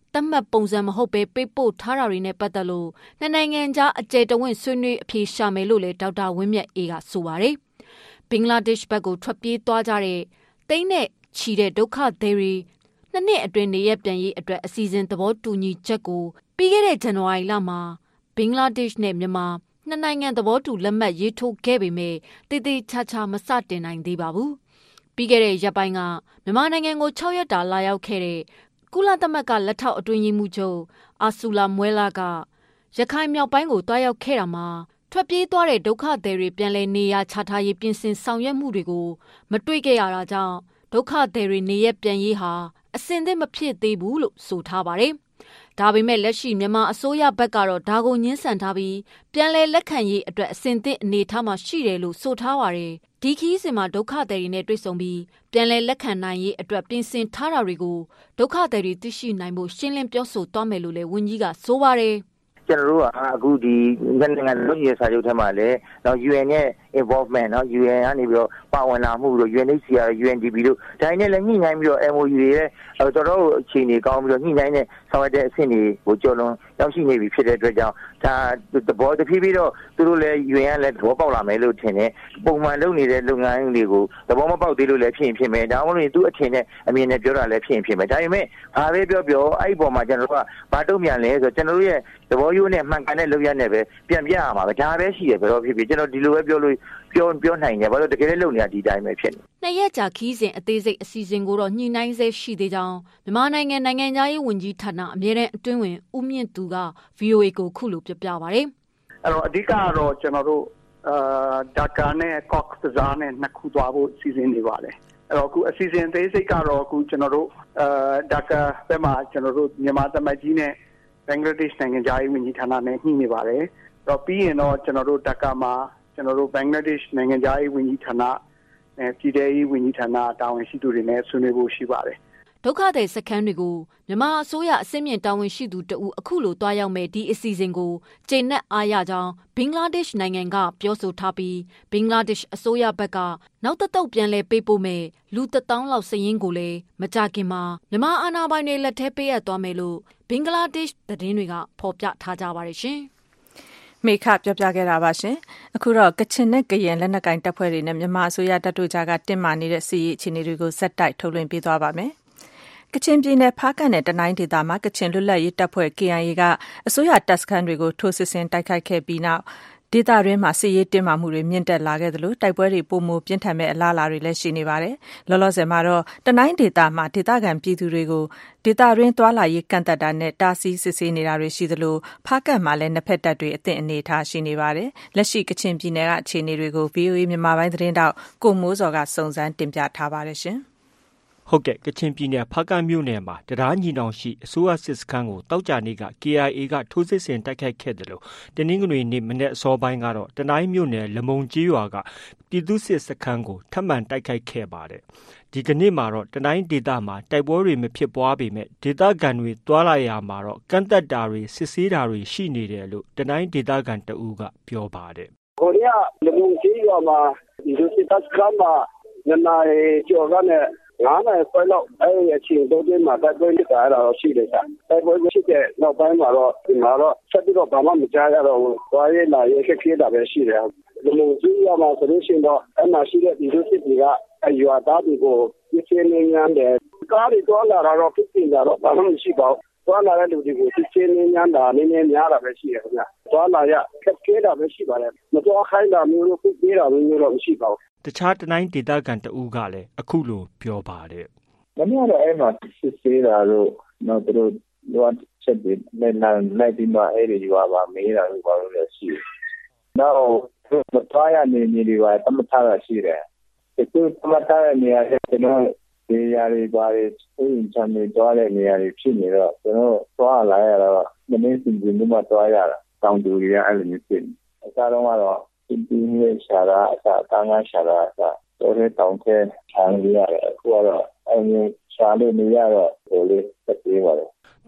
သတ်မှတ်ပုံစံမဟုတ်ဘဲပေးပို့ထားတာတွေနဲ့ပတ်သက်လို့နှစ်နိုင်ငံကြားအကျယ်တဝင့်ဆွေးနွေးအဖြေရှာမယ်လို့လည်းဒေါက်တာဝင်းမြတ်အေးကဆိုပါတယ်ဘင်္ဂလားဒေ့ရှ်ဘက်ကိုထွက်ပြေးသွားကြတဲ့တိန်းနဲ့ချီတဲ့ဒုက္ခသည်တွေနှစ်နှစ်အတွင်းနေရပြန်ရေးအတွက်အစီအစဉ်သဘောတူညီချက်ကိုပြီးခဲ့တဲ့ဇန်နဝါရီလမှာဘင်္ဂလားဒေ့ရှ်နဲ့မြန်မာနှစ်နိုင်ငံသဘောတူလက်မှတ်ရေးထိုးခဲ့ပေမဲ့တည်တည်ချာချာမစတင်နိုင်သေးပါဘူး။ပြီးခဲ့တဲ့ရက်ပိုင်းကမြန်မာနိုင်ငံကို၆ရက်တာလာရောက်ခဲ့တဲ့ကုလသမဂ္ဂလက်ထောက်အတွင်းရေးမှူးချုပ်အာဆူလာမွဲလာကရခိုင်မြောက်ပိုင်းကိုတွားရောက်ခဲ့တာမှာထွက်ပြေးသွားတဲ့ဒုက္ခသည်တွေပြန်လည်နေရာချထားရေးပြင်ဆင်ဆောင်ရွက်မှုတွေကိုမတွေ့ခဲ့ရတာကြောင့်ဒုက္ခသည်တွေနေရပြန်ရေးဟာအဆင်သင့်မဖြစ်သေးဘူးလို့ဆိုထားပါတယ်။ဒါပေမဲ့လက်ရှိမြန်မာအစိုးရဘက်ကတော့ဒါကိုညှင်းဆန်ထားပြီးပြန်လည်လက်ခံရေးအတွက်အဆင်သင့်အနေထားမှာရှိတယ်လို့ဆိုထားပါတယ်။ဒီခီးစဉ်မှာဒုက္ခသည်တွေနဲ့တွေ့ဆုံပြီးပြန်လည်လက်ခံနိုင်ရေးအတွက်ပြင်ဆင်ထားတာတွေကိုဒုက္ခသည်တွေသိရှိနိုင်ဖို့ရှင်းလင်းပြောဆိုသွားမယ်လို့လည်းဝန်ကြီးကဆိုပါတယ်။ကျွန်တော်တို့ကအခုဒီနိုင်ငံလူကြီးစာချုပ်ထဲမှာလည်းတော့ ယူအန် ရဲ့ involvement เนาะ ယူအန် ကနေပြီးတော့ပါဝင်လာမှုတို့ ယူအန် အိတ် စီ အာ ယူအန် ဒီ ပီ တို့ဒါနဲ့လည်းညှိနှိုင်းပြီးတော့ အမ် အို ယူ တွေရဲ့တော်တော်အခြေအနေကောင်းပြီးတော့ညှိနှိုင်းတဲ့ဆောင်ရွက်တဲ့အဆင့်တွေကိုကျော်လွန်ရောက်ရှိနေပြီဖြစ်တဲ့အတွက်ကြောင့်ဒါသဘောတဖြည်းဖြည်းတော့သူတို့လည်း ယူအန် ကလည်းသဘောပေါက်လာမယ်လို့ထင်တယ်ပုံမှန်လုပ်နေတဲ့လုပ်ငန်းတွေကိုသဘောမပေါက်သေးလို့လည်းဖြစ်ရင်ဖြစ်မယ်ဒါမှမဟုတ်ရင်သူ့အထင်နဲ့အမြင်နဲ့ပြောတာလည်းဖြစ်ရင်ဖြစ်မယ်ဒါပေမဲ့ဘာပဲပြောပြောအဲ့ဒီပုံမှာကျွန်တော်တို့ကဘာတုံ့ပြန်လဲဆိုတော့ကျွန်တော်တို့ရဲ့သဘောရိုးနဲ့မှန်ကန်တဲ့လုပ်ရနဲ့ပဲပြန်ပြရမှာပဲဒါပဲရှိရဘယ်တော့ဖြစ်ဖြစ်ကျွန်တော်ဒီလိုပဲပြောလို့ပြောပြောနိုင်တယ်ဘာလို့တကယ်လည်းလုပ်နေတာဒီတိုင်းပဲဖြစ်နေနှစ်ရက်ကြာခီးစဉ်အသေးစိတ်အစီအစဉ်ကိုတော့ညှိနှိုင်းဆဲရှိသေးကြောင်းမြန်မာနိုင်ငံနိုင်ငံသားရေးဝန်ကြီးဌာနအမြဲတမ်းအတွင်းဝင်ဦးမြင့်သူက ဗီအိုအေ ကိုခုလိုပြပြပါဗျ။အဲ့တော့အဓိကတော့ကျွန်တော်တို့အာဒါကာနဲ့ကော့ဘဇားနဲ့နှစ်ခုသွားဖို့စီစဉ်နေပါတယ်။အဲ့တော့အခုအစီအစဉ်အသေးစိတ်ကတော့အခုကျွန်တော်တို့အာဒါကာဘက်မှာကျွန်တော်တို့မြန်မာသမတ်ကြီးနဲ့ဘင်္ဂလားဒေ့ရှ်နိုင်ငံသားရေးဝန်ကြီးဌာနနဲ့ညှိနေပါတယ်။အဲ့တော့ပြီးရင်တော့ကျွန်တော်တို့ဒါကာမှာကျွန်တော်တို့ဘင်္ဂလားဒေ့ရှ်နိုင်ငံသားရေးဝန်ကြီးဌာနအဲပြည်ထောင်စုဝန်ကြီးဌာနတာဝန်ရှိသူတွေနဲ့ဆွေးနွေးဖို့ရှိပါတယ်ဒုက္ခသည်စခန်းတွေကိုမြန်မာအစိုးရအစိမ့်မြင့်တာဝန်ရှိသူတဦးအခုလိုတွားရောက်မဲ့ဒီအစီအစဉ်ကိုကျေနပ်အားရကြောင်းဘင်္ဂလားဒေ့ရှ်နိုင်ငံကပြောဆိုထားပြီးဘင်္ဂလားဒေ့ရှ်အစိုးရဘက်ကနောက်တစ်တုပ်ပြန်လဲပေးပို့မဲ့လူတစ်သောင်းလောက်စည်ရင်းကိုလည်းမကြခင်မှာမြန်မာအာဏာပိုင်တွေလက်ထဲပေးအပ်သွားမယ်လို့ဘင်္ဂလားဒေ့ရှ်သတင်းတွေကဖော်ပြထားကြပါတယ်ရှင်မေခပြောပြခဲ့တာပါရှင်အခုတော့ကချင်နဲ့ကရင်လက်နက်ကင်တပ်ဖွဲ့တွေနဲ့မြန်မာအစိုးရတပ်တို့ကြားကတင်းမာနေတဲ့စစ်ရေးအခြေအနေတွေကိုဆက်တိုက်ထုတ်လွှင့်ပေးသွားပါမယ်ကချင်ပြည်နယ်ဖားကန့်နဲ့တနိုင်းဒေသမှာကချင်လွတ်လပ်ရေးတပ်ဖွဲ့ ကေအိုင်အေ ကအစိုးရတပ်စခန်းတွေကိုထိုးစစ်ဆင်တိုက်ခိုက်ခဲ့ပြီးနောက်ဒေသတွင်းမှာစစ်ရေးတင်းမာမှုတွေမြင့်တက်လာခဲ့သလိုတိုက်ပွဲတွေပိုမိုပြင်းထန်မဲ့အလားအလာတွေလည်းရှိနေပါတယ်။လောလောဆယ်မှာတော့တနိုင်းဒေသမှာဒေသခံပြည်သူတွေကိုဒေသတွင်းသွာလာရေးကန့်သတ်တာနဲ့တားဆီးစစ်ဆေးနေတာတွေရှိသလိုဖားကန့်မှာလည်းနှစ်ဖက်တပ်တွေအသင့်အနေထားရှိနေပါတယ်။လက်ရှိကချင်ပြည်နယ်ကအခြေအနေတွေကို ဗီအိုအေ မြန်မာပိုင်းသတင်းတောက်ကိုမိုးစော်ကစုံစမ်းတင်ပြထားပါတယ်ရှင်။ဟုတ်ကဲ့ကချင်ပြည်နယ်ဖားကန့်မြို့နယ်မှာတရားညီနောင်ရှိအစိုးရစစ်စခန်းကိုတောက်ကြနေ့က ကေအိုင်အေ ကထိုးစစ်ဆင်တိုက်ခိုက်ခဲ့တယ်လို့တနင်္ဂနွေနေ့မနေ့အစောပိုင်းကတော့တနိုင်းမြို့နယ်လမုံကြီးရွာကပြည်သူ့စစ်စခန်းကိုထပ်မံတိုက်ခိုက်ခဲ့ပါတယ်ဒီကနေ့မှာတော့တနိုင်းဒေသမှာတိုက်ပွဲတွေမဖြစ်ပွားပေမဲ့ဒေသခံတွေတွာလာရမှာတော့ကန့်သက်တာတွေစစ်ဆေးတာတွေရှိနေတယ်လို့တနိုင်းဒေသခံတဦးကပြောပါတယ်ဟိုရလမုံကြီးရွာမှာဒီလိုစစ်စခန်းမှာနနာကျော်ကနဲ့ငါးနိုင်ခွဲလောက်အဲ့ဒီအချိန်တိုးတင်းမှာတိုက်ပွဲဖြစ်တာအဲ့ဒါတော့ရှိတယ်ကြာတိုက်ပွဲဖြစ်တဲ့နောက်ပိုင်းမှာတော့ဒီမှာတော့ဆက်ပြီးတော့ဘာမှမကြားရတော့ဘူး။သွားရေးလာရေးခက်ခဲတာပဲရှိတယ်။ဒီလိုကြီးရမှာဆိုလို့ရှိရင်တော့အဲ့မှာရှိတဲ့ဒီလိုစစ်တွေကအရွာသားတွေကိုပြည့်စည်နေညာတယ်ကားတွေတော့လာတော့ဖြစ်နေတာတော့ဘာမှမရှိပါဘူး။သွားလာတဲ့လူတွေကိုပြည့်စည်နေညာတာနည်းနည်းများတာပဲရှိတယ်ခင်ဗျ။သွားလာရခက်ခဲတာပဲရှိပါတယ်။မတော်ခိုင်းတာမျိုးလို့ဖြစ်သေးတာမျိုးတော့မရှိပါဘူးတခြားတနိုင်းဒေသခံတဦးကလည်းအခုလိုပြောပါတယ်။မနေ့ကတော့အဲ့မှာစစ်ဆေးတာလို့တော့သူတို့လောချက်တွေနဲ့နိုင်ပြီးမှအဲ့ဒီရွာပါမေးတာလို့ဘာလို့လဲရှိတယ်။နောက်မတော်ရနေနေတွေပါတမထားတာရှိတယ်။ဒီတမထားတဲ့နေရာတွေကျွန်တော်ဒီနေရာတွေပါတွေအင်းချမ်းတွေတွားတဲ့နေရာတွေဖြစ်နေတော့ကျွန်တော်တွားလာရတော့မင်းစင်စင်မှတွားရတာတောင်တူတွေကအဲ့လိုမျိုးဖြစ်နေ။အစားတော့ကတော့ဒီနေ့ရှာတာအစားတန်းကရှာတာအစားတော်တဲ့တောင်ထဲခြံရရတယ်အခုကတော့အဲ့ဒီရှာလို့မရတော့ဟိုလေးသက်သေးပါလေ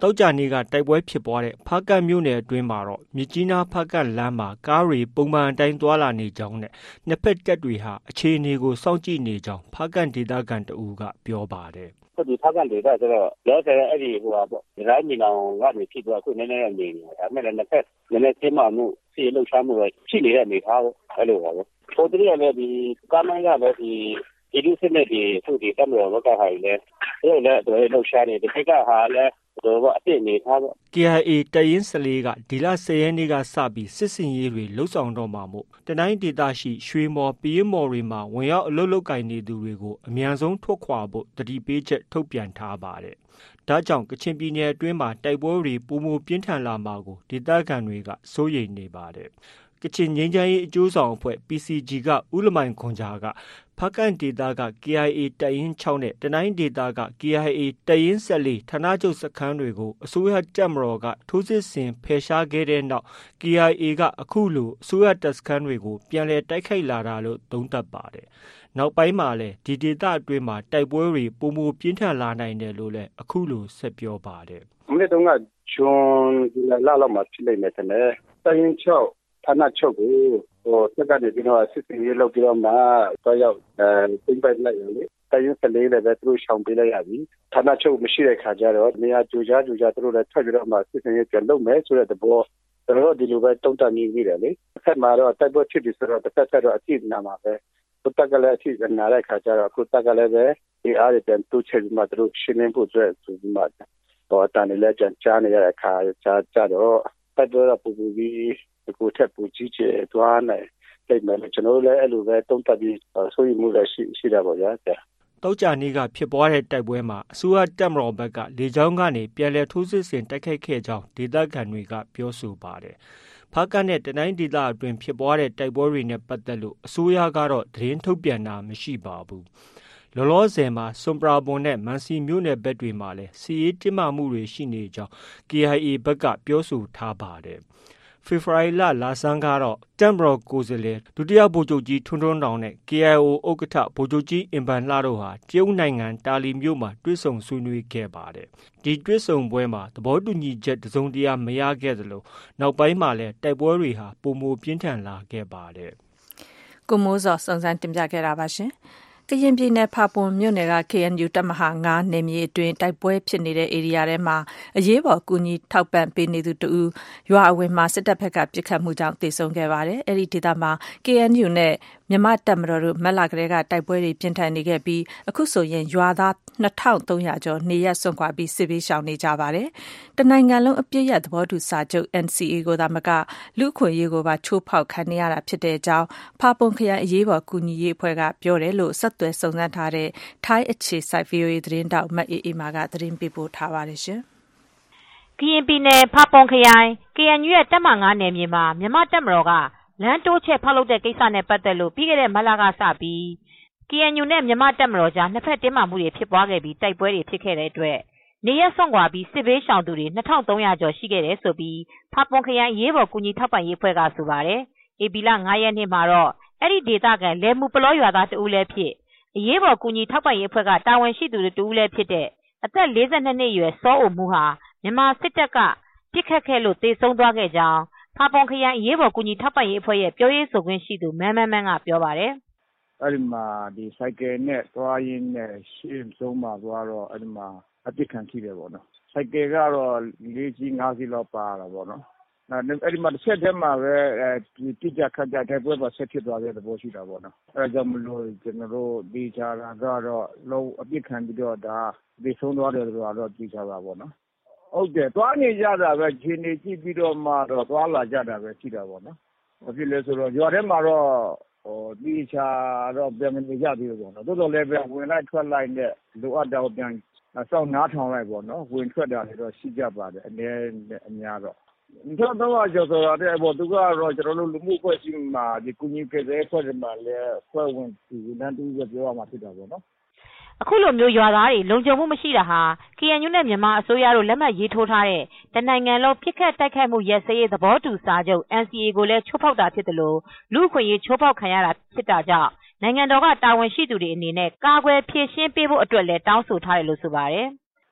တောက်ကြနေကတိုက်ပွဲဖြစ်ပွားတဲ့ဖားကန့်မြို့နယ်အတွင်းမှာတော့မြစ်ကြီးနားဖားကန့်လမ်းမှာကားတွေပုံမှန်အတိုင်းသွားလာနေကြောင်းနဲ့နှစ်ဖက်တပ်တွေဟာအခြေအနေကိုစောင့်ကြည့်နေကြောင်းဖားကန့်ဒေသခံတဦးကပြောပါတယ်။ဒီဖားကန့်ဒေသဆိုတော့လောဆယ်အဲ့ဒီဟိုပါပေါ့ဒီတိုင်းညီနောင်ကနေဖြစ်သွားခုနည်းနည်းနေနေဒါပေမဲ့လည်းနှစ်ဖက်နည်းနည်းသိမှမှုစီလှုပ်ရှားမှုပဲရှိနေတဲ့အနေထားပေါ့အဲ့လိုပါပဲ။ပိုတရီကလည်းဒီကားမိုင်းကလည်းဒီဒီလူစနေဒီသူဒီတမ်းရောကဟာလည်းအဲ့လည်းတော့လှုပ်ရှားနေဒီခက်ကဟာလည်းတော့အစ်နေထားပေါ့ K I A တရင်စလေးကဒီလဆယ်ရက်နေ့ကစပြီးစစ်စင်ရေးတွေလှုပ်ဆောင်တော့မှာမို့တနိုင်းဒေသရှိရွှေမော်ပရင်မော်တွေမှာဝင်ရောက်အလုပ်လုပ်ကင်နေသူတွေကိုအမြန်ဆုံးထွက်ခွာဖို့တတိပေးချက်ထုတ်ပြန်ထားပါတယ်။ဒါကြောင့်ကချင်ပြည်နယ်အတွင်းမှာတိုက်ပွဲတွေပုံမပြင်းထန်လာမှာကိုဒေသခံတွေကစိုးရိမ်နေပါတယ်။ကချင်ငြိမ်းချမ်းရေးအကျိုးဆောင်အဖွဲ့ P C G ကဦးလမိုင်ခွန်ဂျာကဖားကန့်ဒေသက K I A တရင်၆နဲ့တနိုင်းဒေသက K I A တရင်၁၄ဌာနချုပ်စခန်းတွေကိုအစိုးရတပ်မတော်ကထိုးစစ်ဆင်ဖယ်ရှားခဲ့တဲ့နောက် K I A ကအခုလိုအစိုးရတပ်စခန်းတွေကိုပြန်လည်တိုက်ခိုက်လာတာလို့သုံးသပ်ပါတယ်။နောက်ပိုင်းမှာလည်းဒီဒေသအတွင်းမှာတိုက်ပွဲတွေပုံမပြင်းထန်လာနိုင်တယ်လို့လည်းအခုလိုဆက်ပြောပါတယ်။မနေ့တုန်းကဂျွန်ဒီလလောက်မှာဖြစ်နေတယ်တဲ့တရင်၆ဌာနချုပ်ကိုဟိုစက်ကနေပြီးတော့စစ်စီရေးလုပ်ပြီးတော့မှတော့ရောက်အဲပြင်ပလိုက်ရလေတရင်စလေးလည်းပဲသူတို့ရှောင်ပေးလိုက်ရပြီဌာနချုပ်မရှိတဲ့ခါကျတော့နေရာကြိုကြားကြိုကြားသူတို့လည်းထွက်ပြီးတော့မှစစ်စီရေးပြန်လုပ်မယ်ဆိုတဲ့သဘောကျွန်တော်တို့ဒီလိုပဲတုံ့တက်နေနေတယ်လေတစ်ဖက်မှာတော့တိုက်ပွဲဖြစ်ပြီးဆိုတော့တစ်ဖက်ကတော့အကြည့်နာမှာပဲသူတက်ကလည်းအကြည့်နာတဲ့ခါကျတော့အခုတက်ကလည်းပဲဒီအားတွေပြန်တူချင်ပြီးမှသူတို့ရှင်းလင်းဖို့အတွက်ဆိုပြီးမှတော့အတန်လည်းကြံကြားနေရတဲ့ခါကြားကြတော့တိုက်ပွဲတော့ပူပူပြီးကိုထက်ပူကြီးကျယ်သွားနိုင်တိတ်မယ်ကျွန်တော်လည်းအဲ့လိုပဲတုံ့တက်ပြီးဆိုရင်မှုလည်းရှိရှိတာပေါ့ဗျာတောက်ကြနေကဖြစ်ပွားတဲ့တိုက်ပွဲမှာအစိုးရတပ်မတော်ဘက်ကလေကြောင်းကနေပြန်လည်ထိုးစစ်ဆင်တိုက်ခိုက်ခဲ့ကြောင်းဒေသခံတွေကပြောဆိုပါတယ်။ဖားကန့်နဲ့တနိုင်းဒေသအတွင်းဖြစ်ပွားတဲ့တိုက်ပွဲတွေနဲ့ပတ်သက်လို့အစိုးရကတော့သတင်းထုတ်ပြန်တာမရှိပါဘူး။လောလောဆယ်မှာစွန်ပရာဘွန်နဲ့မန်စီမြို့နယ်ဘက်တွေမှာလည်းစီးရေးတင်းမာမှုတွေရှိနေကြောင်း K I A ဘက်ကပြောဆိုထားပါတယ်။ဖေဖော်ဝါရီလလာဆန်းကတော့တပ်မတော်ကိုယ်စားလှယ်ဒုတိယဗိုလ်ချုပ်ကြီးထွန်းထွန်းတောင်နဲ့ K I O ဥက္ကဋ္ဌဗိုလ်ချုပ်ကြီးအင်ဘန်လှတို့ဟာတရုတ်နိုင်ငံတာလီမြို့မှာတွေ့ဆုံဆွေးနွေးခဲ့ပါတယ်။ဒီတွေ့ဆုံပွဲမှာသဘောတူညီချက်တစုံတရာမရခဲ့သလိုနောက်ပိုင်းမှာလည်းတိုက်ပွဲတွေဟာပုံမပြင်းထန်လာခဲ့ပါတယ်။ကိုမိုးစောစုံစမ်းတင်ပြခဲ့တာပါရှင်။ကရင်ပြည်နယ်ဖာပွန်မြို့နယ်က K N U တပ်မဟာ၅နယ်မြေအတွင်းတိုက်ပွဲဖြစ်နေတဲ့ဧရိယာထဲမှာအရေးပေါ်ကူညီထောက်ပံ့ပေးနေသူတဦးရွာအဝင်မှာစစ်တပ်ဘက်ကပစ်ခတ်မှုကြောင့်သေဆုံးခဲ့ပါတယ်။အဲဒီဒေသမှာ K N U နဲ့မြန်မာတပ်မတော်တို့မက်လာကလေးကတိုက်ပွဲတွေပြင်းထန်နေခဲ့ပြီးအခုဆိုရင်ရွာသားနှစ်ထောင်သုံးရာကျော်နေရက်စွန့်ခွာပြီးစစ်ဘေးရှောင်နေကြပါတယ်။တနိုင်ငံလုံးအပြည့်ရသဘောတူစာချုပ် N C A ကိုသာမကလူ့အခွင့်အရေးကိုပါချိုးဖောက်ခံနေရတာဖြစ်တဲ့အကြောင်းဖာပွန်ခရိုင်အရေးပေါ်ကူညီရေးအဖွဲ့ကပြောတယ်လို့ဆက်သွယ်စုံစမ်းထားတဲ့ထိုင်းအခြေစိုက် V O A သတင်းတောက်မအေးအေးမာကသတင်းပေးပို့ထားပါတယ်ရှင်။ကရင်ပြည်နယ်ဖာပွန်ခရိုင် K N U ရဲ့တပ်မဟာ၅နယ်မြေမှာမြန်မာတပ်မတော်ကလမ်းတိုးချက်ဖောက်လုပ်တဲ့ကိစ္စနဲ့ပတ်သက်လို့ပြီးခဲ့တဲ့မတ်လကစပြီး K N U နဲ့မြန်မာတပ်မတော်ကြားနှစ်ဖက်တင်းမာမှုတွေဖြစ်ပွားခဲ့ပြီးတိုက်ပွဲတွေဖြစ်ခဲ့တဲ့အတွက်နေရက်စွန့်ခွာပြီးစစ်ဘေးရှောင်သူတွေနှစ်ထောင်သုံးရာကျော်ရှိခဲ့တယ်ဆိုပြီးဖာပွန်ခရိုင်အရေးပေါ်ကူညီထောက်ပံ့ရေးအဖွဲ့ကဆိုပါတယ်။ဧပြီလ၅ရက်နေ့မှာတော့အဲ့ဒီဒေသကလဲမှုပလောရွာသားတဦးလည်းဖြစ်အရေးပေါ်ကူညီထောက်ပံ့ရေးအဖွဲ့ကတာဝန်ရှိသူတဦးလည်းဖြစ်တဲ့အသက်၄၂နှစ်အရွယ်စောအိုမှုဟာမြန်မာစစ်တပ်ကပစ်ခတ်ခဲ့လို့သေဆုံးသွားခဲ့ကြောင်းဖာပွန်ခရိုင်အရေးပေါ်ကူညီထောက်ပံ့ရေးအဖွဲ့ရဲ့ပြောရေးဆိုခွင့်ရှိသူမန်းမန်းမန်းကပြောပါတယ်။အဲ့ဒီမှာဒီဆိုင်ကယ်နဲ့သွားရင်းနဲ့ရှေ့ဆုံးမှာသွားတော့အဲ့ဒီမှာအပစ်ခံရှိတယ်ပေါ့နော်။ဆိုင်ကယ်ကတော့လေးကြီးငါးစီးလောက်ပါလာပေါ့နော်။အဲ့ဒီမှာတစ်ချက်တည်းမှာပဲဒီပြစ်ကြခတ်ကြတဲ့ပွဲမှာဆက်ဖြစ်သွားတဲ့သဘောရှိတာပေါ့နော်။အဲ့ဒါကြောင့်မလို့ကျွန်တော်တို့ဒီချာတာကတော့လုံးအပစ်ခံပြီးတော့ဒါဒီဆုံးသွားတယ်ဆိုတော့ဒီချာတာပေါ့နော်။ဟုတ်တယ်သွားနေကြတာပဲခြေနေကြည့်ပြီးတော့မှတော့သွားလာကြတာပဲရှိတာပေါ့နော်။ဘာဖြစ်လဲဆိုတော့ရွာထဲမှာတော့ဟိုဒီချာတော့ပြန်မနေကြသေးဘူးပေါ့နော်။တိုးတော်လည်းပဲဝင်လိုက်ထွက်လိုက်နဲ့လိုအပ်တော့ပြန်စောင့်နားထောင်လိုက်ပေါ့နော်။ဝင်ထွက်တာတွေတော့ရှိကြပါတယ်အနေနဲ့အများတော့ကျွန်တော်တို့ကျော်ဆိုတာတဲ့ဘောသူကတော့ကျွန်တော်တို့လူမှုဖွဲ့စည်းမှာဒီကုညီကလေးဖွဲ့မှာလည်းဖွဲ့ဝင်ဒီနန်းတူပြောရမှာဖြစ်တာပေါ့နော်အခုလိုမျိုးရွာသားတွေလုံခြုံမှုမရှိတာဟာ K N U နဲ့မြန်မာအစိုးရတို့လက်မှတ်ရေးထိုးထားတဲ့တနိုင်ငံလုံးပြစ်ခတ်တိုက်ခိုက်မှုရပ်စဲရေးသဘောတူစာချုပ် N C A ကိုလည်းချိုးဖောက်တာဖြစ်တယ်လို့လူ့အခွင့်အရေးချိုးဖောက်ခံရတာဖြစ်တာကြောင့်နိုင်ငံတော်ကတာဝန်ရှိသူတွေအနေနဲ့ကာကွယ်ဖြည့်ရှင်းပေးဖို့အတွက်လည်းတောင်းဆိုထားတယ်လို့ဆိုပါတယ်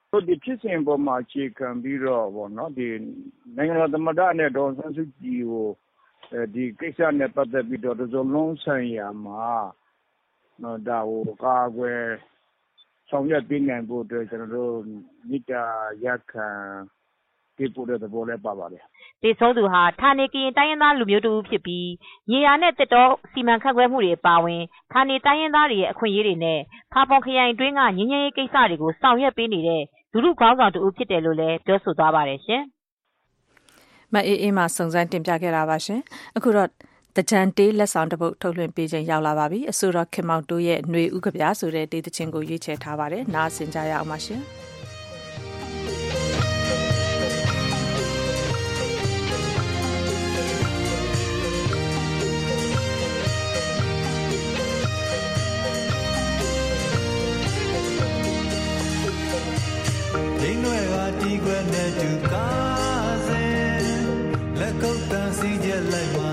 တို့ဒီဖြစ်စဉ်ပေါ်မှာအခြေခံပြီးတော့ပေါ့နော်ဒီနိုင်ငံတော်သမ္မတနဲ့ဒေါ်ဆန်းစုကြည်ကိုဒီကိစ္စနဲ့ပတ်သက်ပြီးတော့တစုံလုံးဆိုင်ရာမှာနော်ဒါကိုကာကွယ်ဆောင်ရွက်ပေးနိုင်ဖို့အတွက်ကျွန်တော်တို့မိတာရက်ခံပြပို့တဲ့သဘောလည်းပါပါတယ်တေဆုံးသူဟာဌာနေကရင်တိုင်းရင်းသားလူမျိုးတူဖြစ်ပြီးမြေယာနဲ့တစ်တော်စီမံခန့်ခွဲမှုတွေပါဝင်ဌာနေတိုင်းရင်းသားတွေရဲ့အခွင့်အရေးတွေနဲ့ဖာပွန်ခရိုင်တွင်းကငြိမ်းချမ်းရေးကိစ္စတွေကိုဆောင်ရွက်ပေးနေတဲ့လူလူခေါင်းဆောင်တူဖြစ်တယ်လို့လည်းပြောဆိုသွားပါတယ်ရှင်မအေးအေးမှစုံစမ်းတင်ပြခဲ့တာပါရှင်အခုတော့တကြံတေးလက်ဆောင်တစ်ပုဒ်ထုတ်လွှင့်ပေးခြင်းရောက်လာပါပြီအဆိုတော်ခင်မောင်တိုးရဲ့ຫນွေဥကဗျာဆိုတဲ့တေးသချင်းကိုရွေးချယ်ထားပါတယ်နားဆင်ကြရအောင်ပါရှင်ဒီຫນွေကတီးခွဲနဲ့တူကားစင်လက်ကုပ်တန်းစီးချက်လိုက်ပါ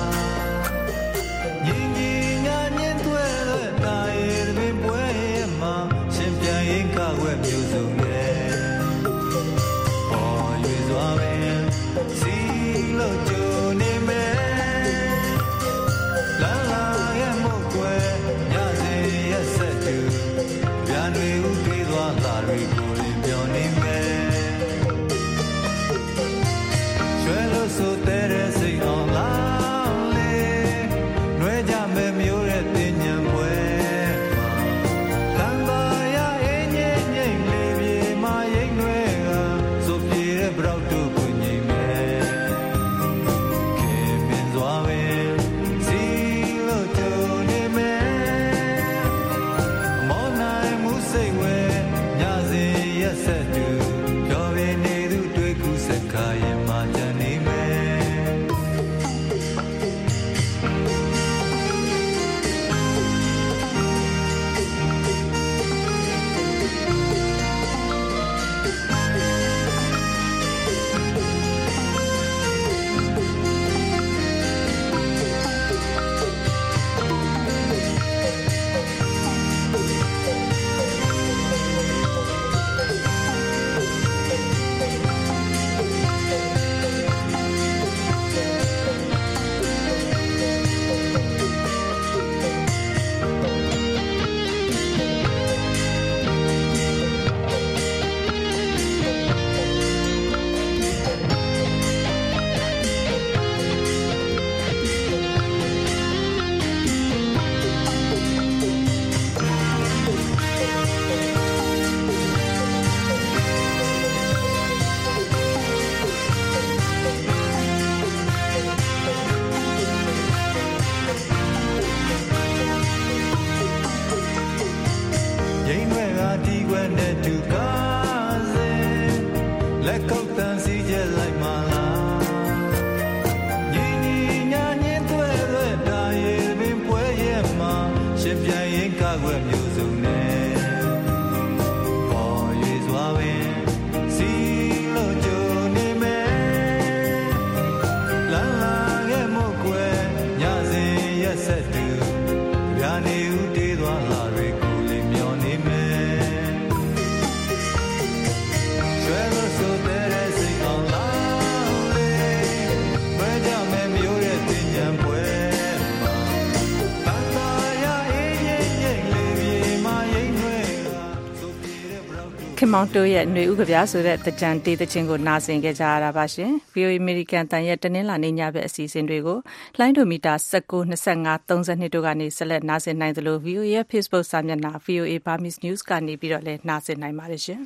ခင်မောင်တိုးရဲ့ຫນွေဥကဗျာဆိုတဲ့တကြံတေးသချင်းကိုနားဆင်ကြကြရတာပါရှင် ဗီအိုအေ American တန်ရဲ့တနင်္လာနေ့ညဘက်အစီအစဉ်တွေကိုလိုင်းဒိုမီတာ၁၉ ၂၅ ၃၂တို့ကနေဆက်လက်နားဆင်နိုင်သလို ဗီအိုအေ ရဲ့ Facebook စာမျက်နှာ ဗီအိုအေ Burmese News ကနေပြီးတော့လည်းနားဆင်နိုင်ပါတယ်ရှင်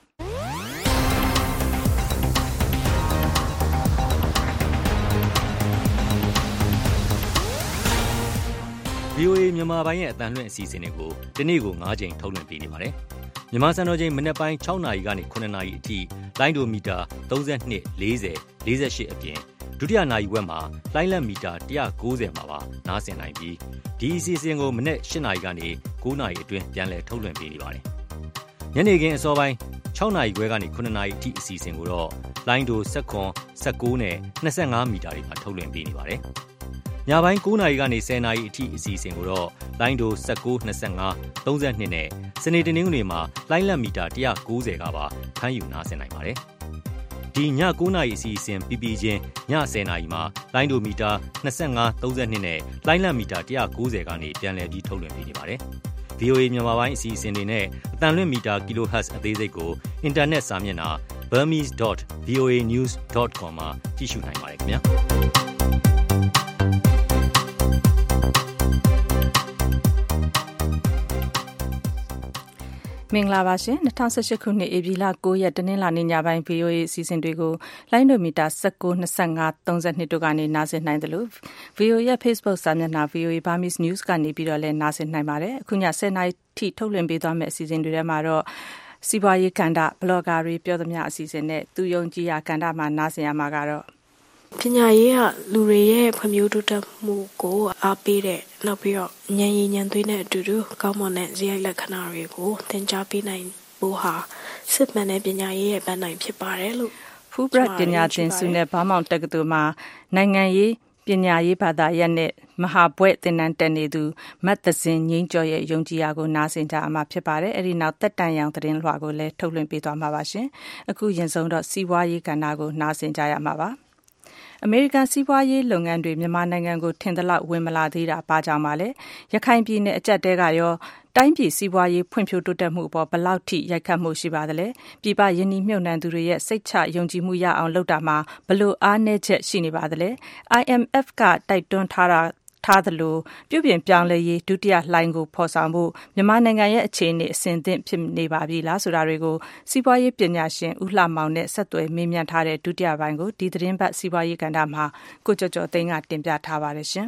ဗီအိုအေမြန်မာပိုင်းရဲ့အသံလွှင့်အစီအစဉ်တွေကိုဒီနေ့ကို၅ချိန်ထုတ်လွှင့်ပေးနေပါတယ်မြန်မာစံတော်ချိန်မနက်ပိုင်း၆နာရီကနေ၇နာရီအထိလိုင်းဒိုမီတာ၃၂ ၄၀ ၄၈အပြင်ဒုတိယနာရီဝက်မှာလိုင်းလက်မီတာ၁၉၀မှာပါနားဆင်နိုင်ပြီးဒီအစီအစဉ်ကိုမနက်၈နာရီကနေ၉နာရီအတွင်းပြန်လည်ထုတ်လွှင့်ပေးနေပါတယ်။ညနေခင်းအစောပိုင်း၆နာရီခွဲကနေ၇နာရီအထိအစီအစဉ်ကိုတော့လိုင်းဒို၁၇ ၁၉နဲ့၂၅မီတာတွေမှာထုတ်လွှင့်ပေးနေပါတယ်။ညပိုင်း၉နာရီကနေ၁၀နာရီအထိအစီအစဉ်ကိုတော့လိုင်းဒို၁၉ ၂၅ ၃၂နဲ့စနေတနင်္ဂနွေမှာလိုင်းလက်မီတာ၁၉၀ကပါဖမ်းယူနားဆင်နိုင်ပါတယ်။ဒီည၉နာရီအစီအစဉ်ပြီးပြီးချင်းည၁၀နာရီမှာလိုင်းဒိုမီတာ၂၅ ၃၂နဲ့လိုင်းလက်မီတာ၁၉၀ကနေပြန်လည်ပြီးထုတ်လွှင့်ပေးနေပါတယ်။ ဗီအိုအေ မြန်မာပိုင်းအစီအစဉ်တွေနဲ့အသံလွှင့်မီတာ kilohertz အသေးစိတ်ကိုအင်တာနက်စာမျက်နှာ burmese dot v o a news dot com မှာကြည့်ရှုနိုင်ပါတယ်ခင်ဗျာ။မင်္ဂလာပါရှင်၂၀၁၈ခုနှစ်ဧပြီလ၉ရက်တနင်္လာနေ့ညပိုင်း ဗီအိုအေအစီအစဉ်တွေကိုလိုင်းဒိုမီတာ၁၉ ၂၅ ၃၂တို့ကနေနားဆင်နိုင်တယ်လို့ ဗီအိုအေရဲ့ Facebook စာမျက်နှာ ဗီအိုအေ Burmese News ကနေပြီးတော့လည်းနားဆင်နိုင်ပါတယ်အခုည၁၀နာရီထိထုတ်လွှင့်ပေးသွားမယ့်အစီအစဉ်တွေထဲမှာတော့စီးပွားရေးကဏ္ဍဘလော့ဂါတွေပြောသမျှအစီအစဉ်နဲ့သူယုံကြည်ရာကဏ္ဍမှာနားဆင်ရမှာကတော့ပညာရေးကလူတွေရဲ့ဖွံ့ဖြိုးတိုးတက်မှုကိုအားပေးတဲ့နောက်ပြီးတော့ဉာဏ်ရည်ဉာဏ်သွေးနဲ့အတူတူကောင်းမွန်တဲ့ဇယိုက်လက္ခဏာတွေကိုသင်ကြားပေးနိုင်ဖို့ဟာစစ်မှန်တဲ့ပညာရေးရဲ့ပန်းတိုင်ဖြစ်ပါတယ်လို့ဖူးဘရက်ပညာသင်ဆုနဲ့ဘာမောင်တက္ကသိုလ်မှာနိုင်ငံရေးပညာရေးဘာသာရပ်နဲ့မဟာဘွဲ့သင်တန်းတက်နေသူမတ်သဇင်ငိမ့်ကျော်ရဲ့ယုံကြည်ရာကိုနားဆင်ကြမှာဖြစ်ပါတယ်အဲဒီနောက်တက်တန်ရောင်သတင်းလွှာကိုလည်းထုတ်လွှင့်ပေးသွားမှာပါရှင်အခုရင်ဆုံးတော့စီးပွားရေးကဏ္ဍကိုနားဆင်ကြရမှာပါအမေရိကန်စီးပွားရေးလုပ်ငန်းတွေမြန်မာနိုင်ငံကိုထင်သလောက်ဝင်မလာသေးတာဘာကြောင့်ပါလဲရခိုင်ပြည်နယ်အကြက်တဲကရောတိုင်းပြည်စီးပွားရေးဖွံ့ဖြိုးတိုးတက်မှုအပေါ်ဘယ်လောက်ထိရိုက်ခတ်မှုရှိပါသလဲပြည်ပယင်းနှိမ့်မြုပ်နှံသူတွေရဲ့စိတ်ချယုံကြည်မှုရအောင်လုပ်တာမှာဘယ်လိုအားနည်းချက်ရှိနေပါသလဲ I M F ကတိုက်တွန်းထားတာထားသလိုပြုပြင်ပြောင်းလဲရေးဒုတိယလှိုင်းကိုဖော်ဆောင်ဖို့မြန်မာနိုင်ငံရဲ့အခြေအနေအဆင်သင့်ဖြစ်နေပါပြီလားဆိုတာတွေကိုစီးပွားရေးပညာရှင်ဦးလှမောင်နဲ့ဆက်သွယ်မေးမြန်းထားတဲ့ဒုတိယပိုင်းကိုဒီသတင်းပတ်စီးပွားရေးကဏ္ဍမှာကိုကျော်ကျော်သိန်းကတင်ပြထားပါတယ်ရှင်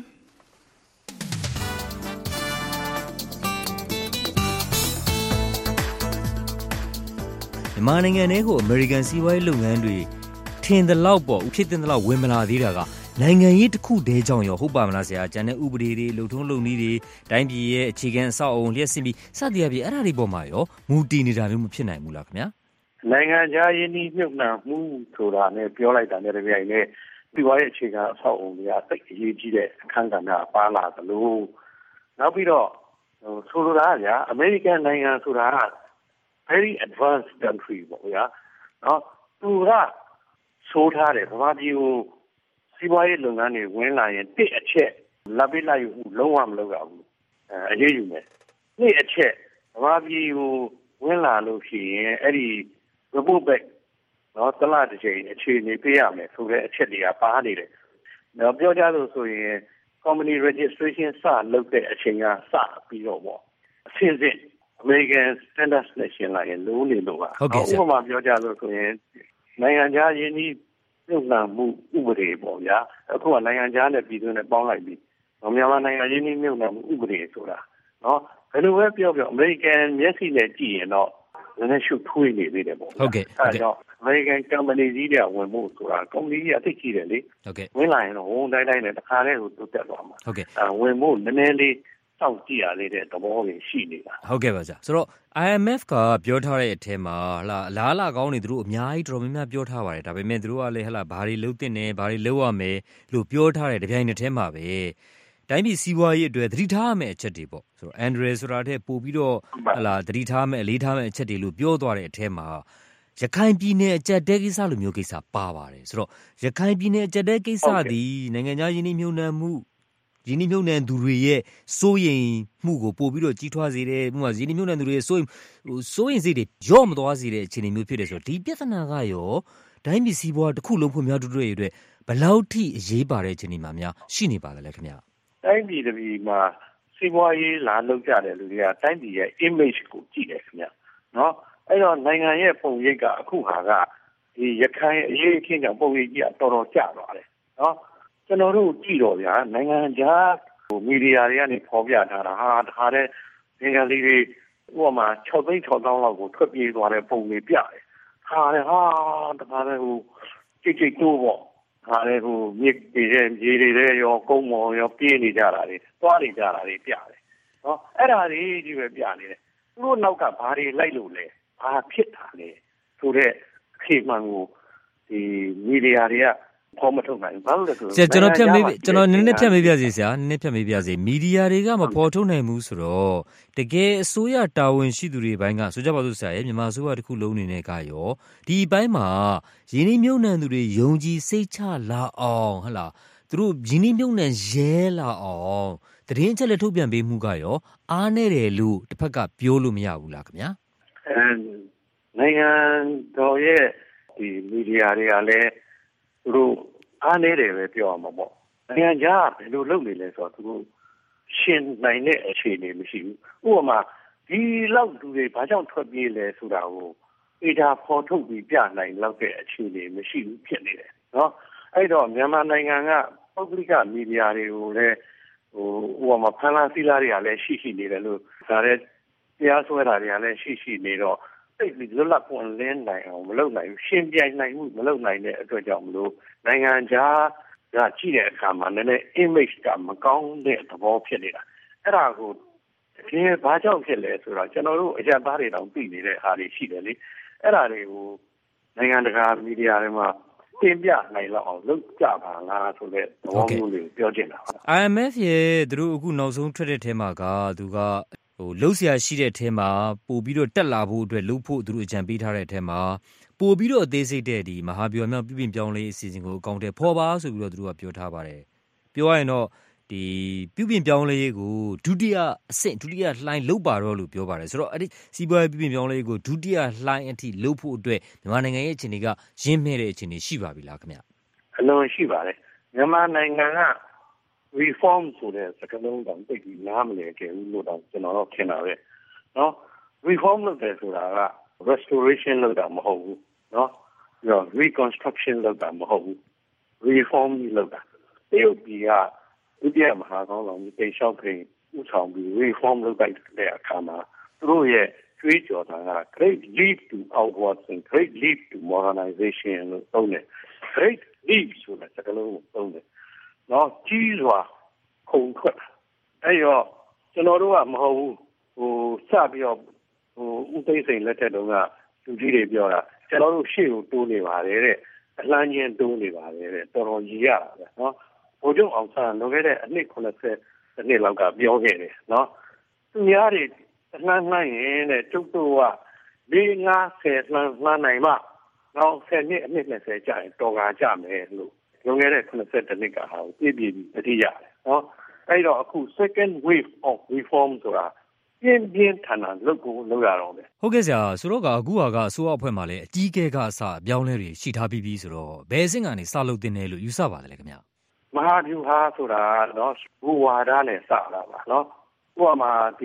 မြန်မာနိုင်ငံထဲကိုအမေရိကန်စီးပွားရေးလုပ်ငန်းတွေထင်သလောက်ပေါ့ဖြစ်တင်သလောက်ဝင်မလာသေးတာကနိုင်ငံရေးတစ်ခုတည်းကြောင့်ရောဟုတ်ပါမလားဆရာကျန်တဲ့ဥပဒေတွေလုံထုံးလုံနည်းတွေတိုင်းပြည်ရဲ့အခြေခံအဆောက်အအုံလျှက်စစ်ပြီးစသည်အပြင်အဲ့ဒါတွေပေါ်မှာရောမူတည်နေတာမျိုးမဖြစ်နိုင်ဘူးလားခင်ဗျာနိုင်ငံခြားယင်းနှိမ့်မြုပ်နှံမှုဆိုတာနဲ့ပြောလိုက်တာနဲ့တပြိုင်နက်ဒီဝါရဲ့အခြေခံအဆောက်အအုံတွေကတိတ်အရေးကြီးတဲ့အခန်းကဏ္ဍပါလာသလိုနောက်ပြီးတော့ဟိုဆိုလိုတာကဗျာအမေရိကန်နိုင်ငံဆိုတာက very advanced country ပေါ့ဗျာနော်သူကဆိုထားတယ်ဗမာပြည်ကိုစီးပွားရေးလုပ်ငန်းတွေဝင်လာရင်တစ်အချက်လက်ပေးလိုက်ယူလုံးဝမလုပ်ရဘူးအဲအရေးယူမယ်နှစ်အချက်ဗမာပြည်ကိုဝင်လာလို့ရှိရင်အဲ့ဒီ report back နော်တလားတစ်ချိန်အခြေအနေပေးရမယ်ဆိုတဲ့အချက်တွေကပါနေတယ်နော်ပြောကြလို့ဆိုရင် company registration စလုပ်တဲ့အချိန်ကစပြီးတော့ပေါ့အဆင့်ဆင့် American standards နဲ့ရှင်းလိုက်ရင်လုံးနေလို့ပါဥပမာပြောကြလို့ဆိုရင်နိုင်ငံခြားယင်းနှိမ့်မြုပ်နှံမှုဥပဒေပေါ့ဗျာအခုကနိုင်ငံခြားနဲ့ပြည်တွင်းနဲ့ပေါင်းလိုက်ပြီးမြန်မာနိုင်ငံရင်းနှီးမြုပ်နှံမှုဥပဒေဆိုတာနော်ဘယ်လိုပဲပြောပြောအမေရိကန်မျက်စိနဲ့ကြည့်ရင်တော့နည်းနည်းရှုပ်ထွေးနေသေးတယ်ပေါ့ဟုတ်ကဲ့အဲဒါအမေရိကန်ကုမ္ပဏီကြီးတွေဝင်ဖို့ဆိုတာကုမ္ပဏီကြီးအသိကြီးတယ်လေဟုတ်ကဲ့ဝင်လာရင်တော့ဝန်တိုင်းတိုင်းနဲ့တစ်ခါတည်းကိုတိုးတက်သွားမှာဟုတ်ကဲ့အဲဝင်ဖို့နည်းနည်းလေးစောင့်ကြည့်ရလေးတဲ့သဘောတွေရှိနေတာဟုတ်ကဲ့ပါဆရာဆိုတော့ I M F ကပြောထားတဲ့အထက်မှာဟလာအလားလာကောင်းနေသူတို့အများကြီးတော်တော်များများပြောထားပါတယ်ဒါပေမဲ့သူတို့ကလည်းဟလာဘာတွေလုပ်သင့်တယ်ဘာတွေလုပ်ရမယ်လို့ပြောထားတယ်တပြိုင်နက်တည်းမှာပဲတိုင်းပြည်စီးပွားရေးအတွက်သတိထားရမယ့်အချက်တွေပေါ့ဆိုတော့ Andrew ဆိုတာတဲ့ပို့ပြီးတော့ဟလာသတိထားမယ့်အလေးထားမယ့်အချက်တွေလို့ပြောသွားတဲ့အထက်မှာရခိုင်ပြည်နယ်အကြက်တဲကိစ္စလိုမျိုးကိစ္စပါပါတယ်ဆိုတော့ရခိုင်ပြည်နယ်အကြက်တဲကိစ္စသည်နိုင်ငံခြားယင်းနှိမ့်မြုပ်နှံမှုယင်းနှိမ့်မြုပ်နှံသူတွေရဲ့စိုးရိမ်မှုကိုပို့ပြီးတော့ကြီးထွားစေတယ်ဥပမာယင်းနှိမ့်မြုပ်နှံသူတွေရဲ့စိုးရိမ်ဟိုစိုးရိမ်စိတ်တွေရော့မသွားစေတဲ့အခြေအနေမျိုးဖြစ်တယ်ဆိုတော့ဒီပြဿနာကရောတိုင်းပြည်စီးပွားတစ်ခုလုံးဖွံ့ဖြိုးတိုးတက်ရေးအတွက်ဘယ်လောက်ထိအရေးပါတဲ့အခြေအနေမှာများရှိနေပါလဲခင်ဗျာတိုင်းပြည်တစ်ပြည်မှာစီးပွားရေးလာလုပ်ကြတယ်လူတွေကတိုင်းပြည်ရဲ့ image ကိုကြည့်တယ်ခင်ဗျနော်အဲ့တော့နိုင်ငံရဲ့ပုံရိပ်ကအခုဟာကဒီရခိုင်အရေးအခင်းကြောင့်ပုံရိပ်ကြီးကတော်တော်ကျသွားတယ်နော်ကျွန်တော်တို့ကြည့်တော့ဗျာနိုင်ငံခြားဟိုမီဒီယာတွေကနေဖော်ပြထားတာဟာတခါတည်းငယ်ငယ်လေးတွေဥပမာ၆သိန်း၆သောင်းလောက်ကိုထွက်ပြေးသွားတဲ့ပုံတွေပြတယ်ဟာလေဟာတခါတည်းဟိုကြိတ်ကြိတ်တိုးပေါ့ဟာလေဟိုမြေတွေရဲ့မြေတွေရဲ့ရောကုန်းမော်ရောပြေးနေကြတာတွေသွားနေကြတာတွေပြတယ်နော်အဲ့ဒါတွေကြီးပဲပြနေတယ်သူတို့နောက်ကဘာတွေလိုက်လို့လဲဘာဖြစ်တာလဲဆိုတော့ခေမှန်ကိုဒီမီဒီယာတွေကဖော်မထုတ်နိုင်ဘာလို့လဲဆိုတော့ကျွန်တော်ဖြတ်မေးကျွန်တော်နည်းနည်းဖြတ်မေးပြစီဆရာနည်းနည်းဖြတ်မေးပြစီမီဒီယာတွေကမဖော်ထုတ်နိုင်ဘူးဆိုတော့တကယ်အစိုးရတာဝန်ရှိသူတွေဘိုင်းကဆိုကြပါစို့ဆရာရဲ့မြန်မာအစိုးရတစ်ခုလုံးအနေနဲ့ကရောဒီဘိုင်းမှာရင်းနှီးမြှုပ်နှံသူတွေယုံကြည်စိတ်ချလာအောင်ဟလားသူတို့ရင်းနှီးမြှုပ်နှံရဲလာအောင်သတင်းအချက်လက်ထုတ်ပြန်ပေးမှုကရောအားနည်းတယ်လို့တစ်ဖက်ကပြောလို့မရဘူးလားခင်ဗျာအဲနိုင်ငံတော်ရဲ့ဒီမီဒီယာတွေကလည်းသူတို့အားနည်းတယ်ပဲပြောရမှာပေါ့နိုင်ငံခြားဘယ်လိုလုပ်နေလဲဆိုတော့သူတို့ရှင်းနိုင်တဲ့အခြေအနေမရှိဘူးဥပမာဒီလောက်လူတွေဘာကြောင့်ထွက်ပြေးလဲဆိုတာကိုအေဒါဖော်ထုတ်ပြီးပြနိုင်လောက်တဲ့အခြေအနေမရှိဘူးဖြစ်နေတယ်နော်အဲ့တော့မြန်မာနိုင်ငံကပုဂ္ဂလိကမီဒီယာတွေကိုလည်းဟိုဥပမာဖန်လာစီလာတွေကလည်းရှိရှိနေတယ်လို့ဒါလည်းတရားစွဲတာတွေကလည်းရှိရှိနေတော့အဲ့ဒီလွတ်လပ်ပွင့်လင်းနိုင်အောင်မလုပ်နိုင်ဘူးရှင်းပြနိုင်မှုမလုပ်နိုင်တဲ့အတွက်ကြောင့်မလို့နိုင်ငံခြားကကြည့်တဲ့အခါမှာလည်း image ကမကောင်းတဲ့သဘောဖြစ်နေတာအဲ့ဒါကိုဒီဘာကြောင့်ဖြစ်လဲဆိုတော့ကျွန်တော်တို့အကြံသားတွေတောင်သိနေတဲ့အားတွေရှိတယ်လေအဲ့ဒါတွေကိုနိုင်ငံတကာမီဒီယာတွေမှာတင်ပြနိုင်လောက်အောင်လုပ်ကြပါလားဆိုတဲ့သဘောမျိုးလေးပြောချင်တာပါ I M F ရဲ့သူတို့အခုနောက်ဆုံးထွက်တဲ့ထဲမှာကသူကဟိုလှုပ်ရှားရှိတဲ့ထဲမှာပို့ပြီးတော့တက်လာဖို့အတွက်လှုပ်ဖို့သူတို့အကြံပေးထားတဲ့ထဲမှာပို့ပြီးတော့အသေးစိတ်တဲ့ဒီမဟာဗျူဟာမြောက်ပြည်ပြင်ပြောင်းလဲအစီအစဉ်ကိုအကောင့်ထဲပေါ်ပါဆိုပြီးတော့သူတို့ကပြောထားပါတယ်ပြောရရင်တော့ဒီပြည်ပြင်ပြောင်းလဲရေးကိုဒုတိယအဆင့်ဒုတိယလှိုင်းလုပ်ပါတော့လို့ပြောပါတယ်ဆိုတော့အဲ့ဒီစီးပွားရေးပြည်ပြင်ပြောင်းလဲရေးကိုဒုတိယလှိုင်းအထိလုပ်ဖို့အတွက်မြန်မာနိုင်ငံရဲ့အခြေအနေကရင်းမဲ့တဲ့အခြေအနေရှိပါပြီလားခင်ဗျအလုံးရှိပါတယ်မြန်မာနိုင်ငံက reform ဆိုတဲ့စကားလုံးတောင်သိပြီးနားမလည်ခဲ့ဘူးလို့တော့ကျွန်တော်တို့ထင်တာပဲเนาะ reform လုပ်တယ်ဆိုတာက restoration လုပ်တာမဟုတ်ဘူးเนาะပြီးတော့ reconstruction လုပ်တာမဟုတ်ဘူး reform လုပ်တာတရုတ်ပြည်ကဒုတိယမဟာကောင်းဆောင်ကြီးတိတ်လျှောက်ခင်ဥဆောင်ပြီး reform လုပ်လိုက်တဲ့အခါမှာသူတို့ရဲ့ကျွေးကြော်တာက great leap to outwards and great leap to modernization လို့သုံးတယ် great leap ဆိုတဲ့စကားလုံးကိုသုံးတယ်နော်ကြီးစွာခုန်ထွက်အဲ့တော့ကျွန်တော်တို့ကမဟုတ်ဘူးဟိုစပြီးတော့ဟိုဥသိမ်းစိန်လက်ထက်တုန်းကလူကြီးတွေပြောတာကျွန်တော်တို့ရှေ့ကိုတိုးနေပါတယ်တဲ့အလှမ်းချင်းတိုးနေပါတယ်တဲ့တော်တော်ကြီးရတာပဲနော်ဘိုးချုပ်အောင်ဆန်းလွန်ခဲ့တဲ့အနှစ်ခုနှစ်ဆယ်နှစ်လောက်ကပြောခဲ့တယ်နော်သူများတွေအလှမ်းလှမ်းရင်တဲ့ကျုပ်တို့ကလေးငါးဆယ်လှမ်းလှမ်းနိုင်မှနောက်ဆယ်နှစ်အနှစ်နှစ်ဆယ်ကြာရင်တော်ကာကြမယ်လို့လွန်ခဲ့တဲ့ခုနှစ်နှစ်ကဟာကိုပြည့်ပြည့်အတိရတယ်နော်အဲ့တော့အခု second wave of reform ဆိုတာပြင်းပြင်းထန်ထန်လုပ်ကိုလုပ်ရတော့မယ်ဟုတ်ကဲ့ဆရာဆိုတော့ကအခုဟာကအစိုးရအဖွဲ့မှာလည်းအကြီးအကဲကအစအပြောင်းလဲတွေရှိထားပြီးပြီဆိုတော့ဘယ်အဆင့်ကနေစလုပ်တင်တယ်လို့ယူဆပါတယ်လေခင်ဗျမဟာဗျူဟာဆိုတာနော်ဘူဝါဒနဲ့စတာပါနော်ဥပမာဒီ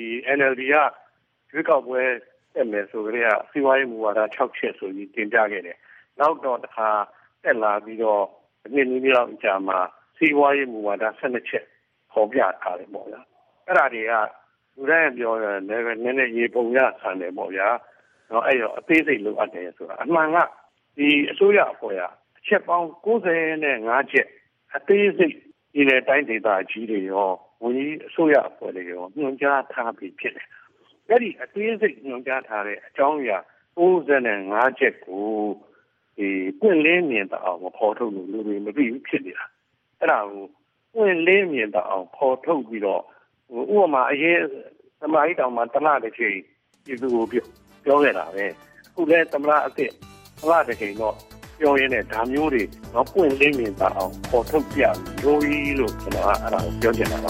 N L D ကရွေးကောက်ပွဲတက်မယ်ဆိုကြတဲ့စီးပွားရေးမူဝါဒ၆ချက်ဆိုပြီးတင်ပြခဲ့တယ်နောက်တော့တစ်ခါတက်လာပြီးတော့အနည်းနည်းလောက်ကြာမှာစီးပွားရေးမူဝါဒ၁၂ချက်ပေါ်ပြထားတယ်ပေါ့ဗျာအဲ့ဒါတွေကလူတိုင်းပြောတယ်နည်းနည်းနည်းရေပုံရဆန်တယ်ပေါ့ဗျာနော်အဲ့တော့အသေးစိတ်လိုအပ်တယ်ဆိုတာအမှန်ကဒီအစိုးရအဖွဲ့ကအချက်ပေါင်း၉၅ချက်အသေးစိတ်ဒီလေတိုင်းဒေသကြီးတွေရောဝန်ကြီးအစိုးရအဖွဲ့တွေရောညွှန်ကြားထားပြီးဖြစ်တယ်အဲ့ဒီအသေးစိတ်ညွှန်ကြားထားတဲ့အကြောင်းအရာ၉၅ချက်ကိုဒီပွင့်လင်းမြင်တအောင်ပေါ်ထုတ်လို့လူတွေမသိဘူးဖြစ်နေတာအဲ့ဒါကိုပွင့်လင်းမြင်တအောင်ပေါ်ထုတ်ပြီးတော့ဥပမာအရေးသမိုင်းတောင်မှာတလားတစ်ချိန်ဒီသူကိုပြောခဲ့တာပဲအခုလဲသမလားအစ်စ်တလားတစ်ချိန်တော့ပြောရင်းနဲ့ဒါမျိုးတွေတော့ပွင့်လင်းမြင်တအောင်ပေါ်ထုတ်ပြလို့လို့ကျွန်တော်ကအဲ့ဒါကိုပြောချင်တာပါ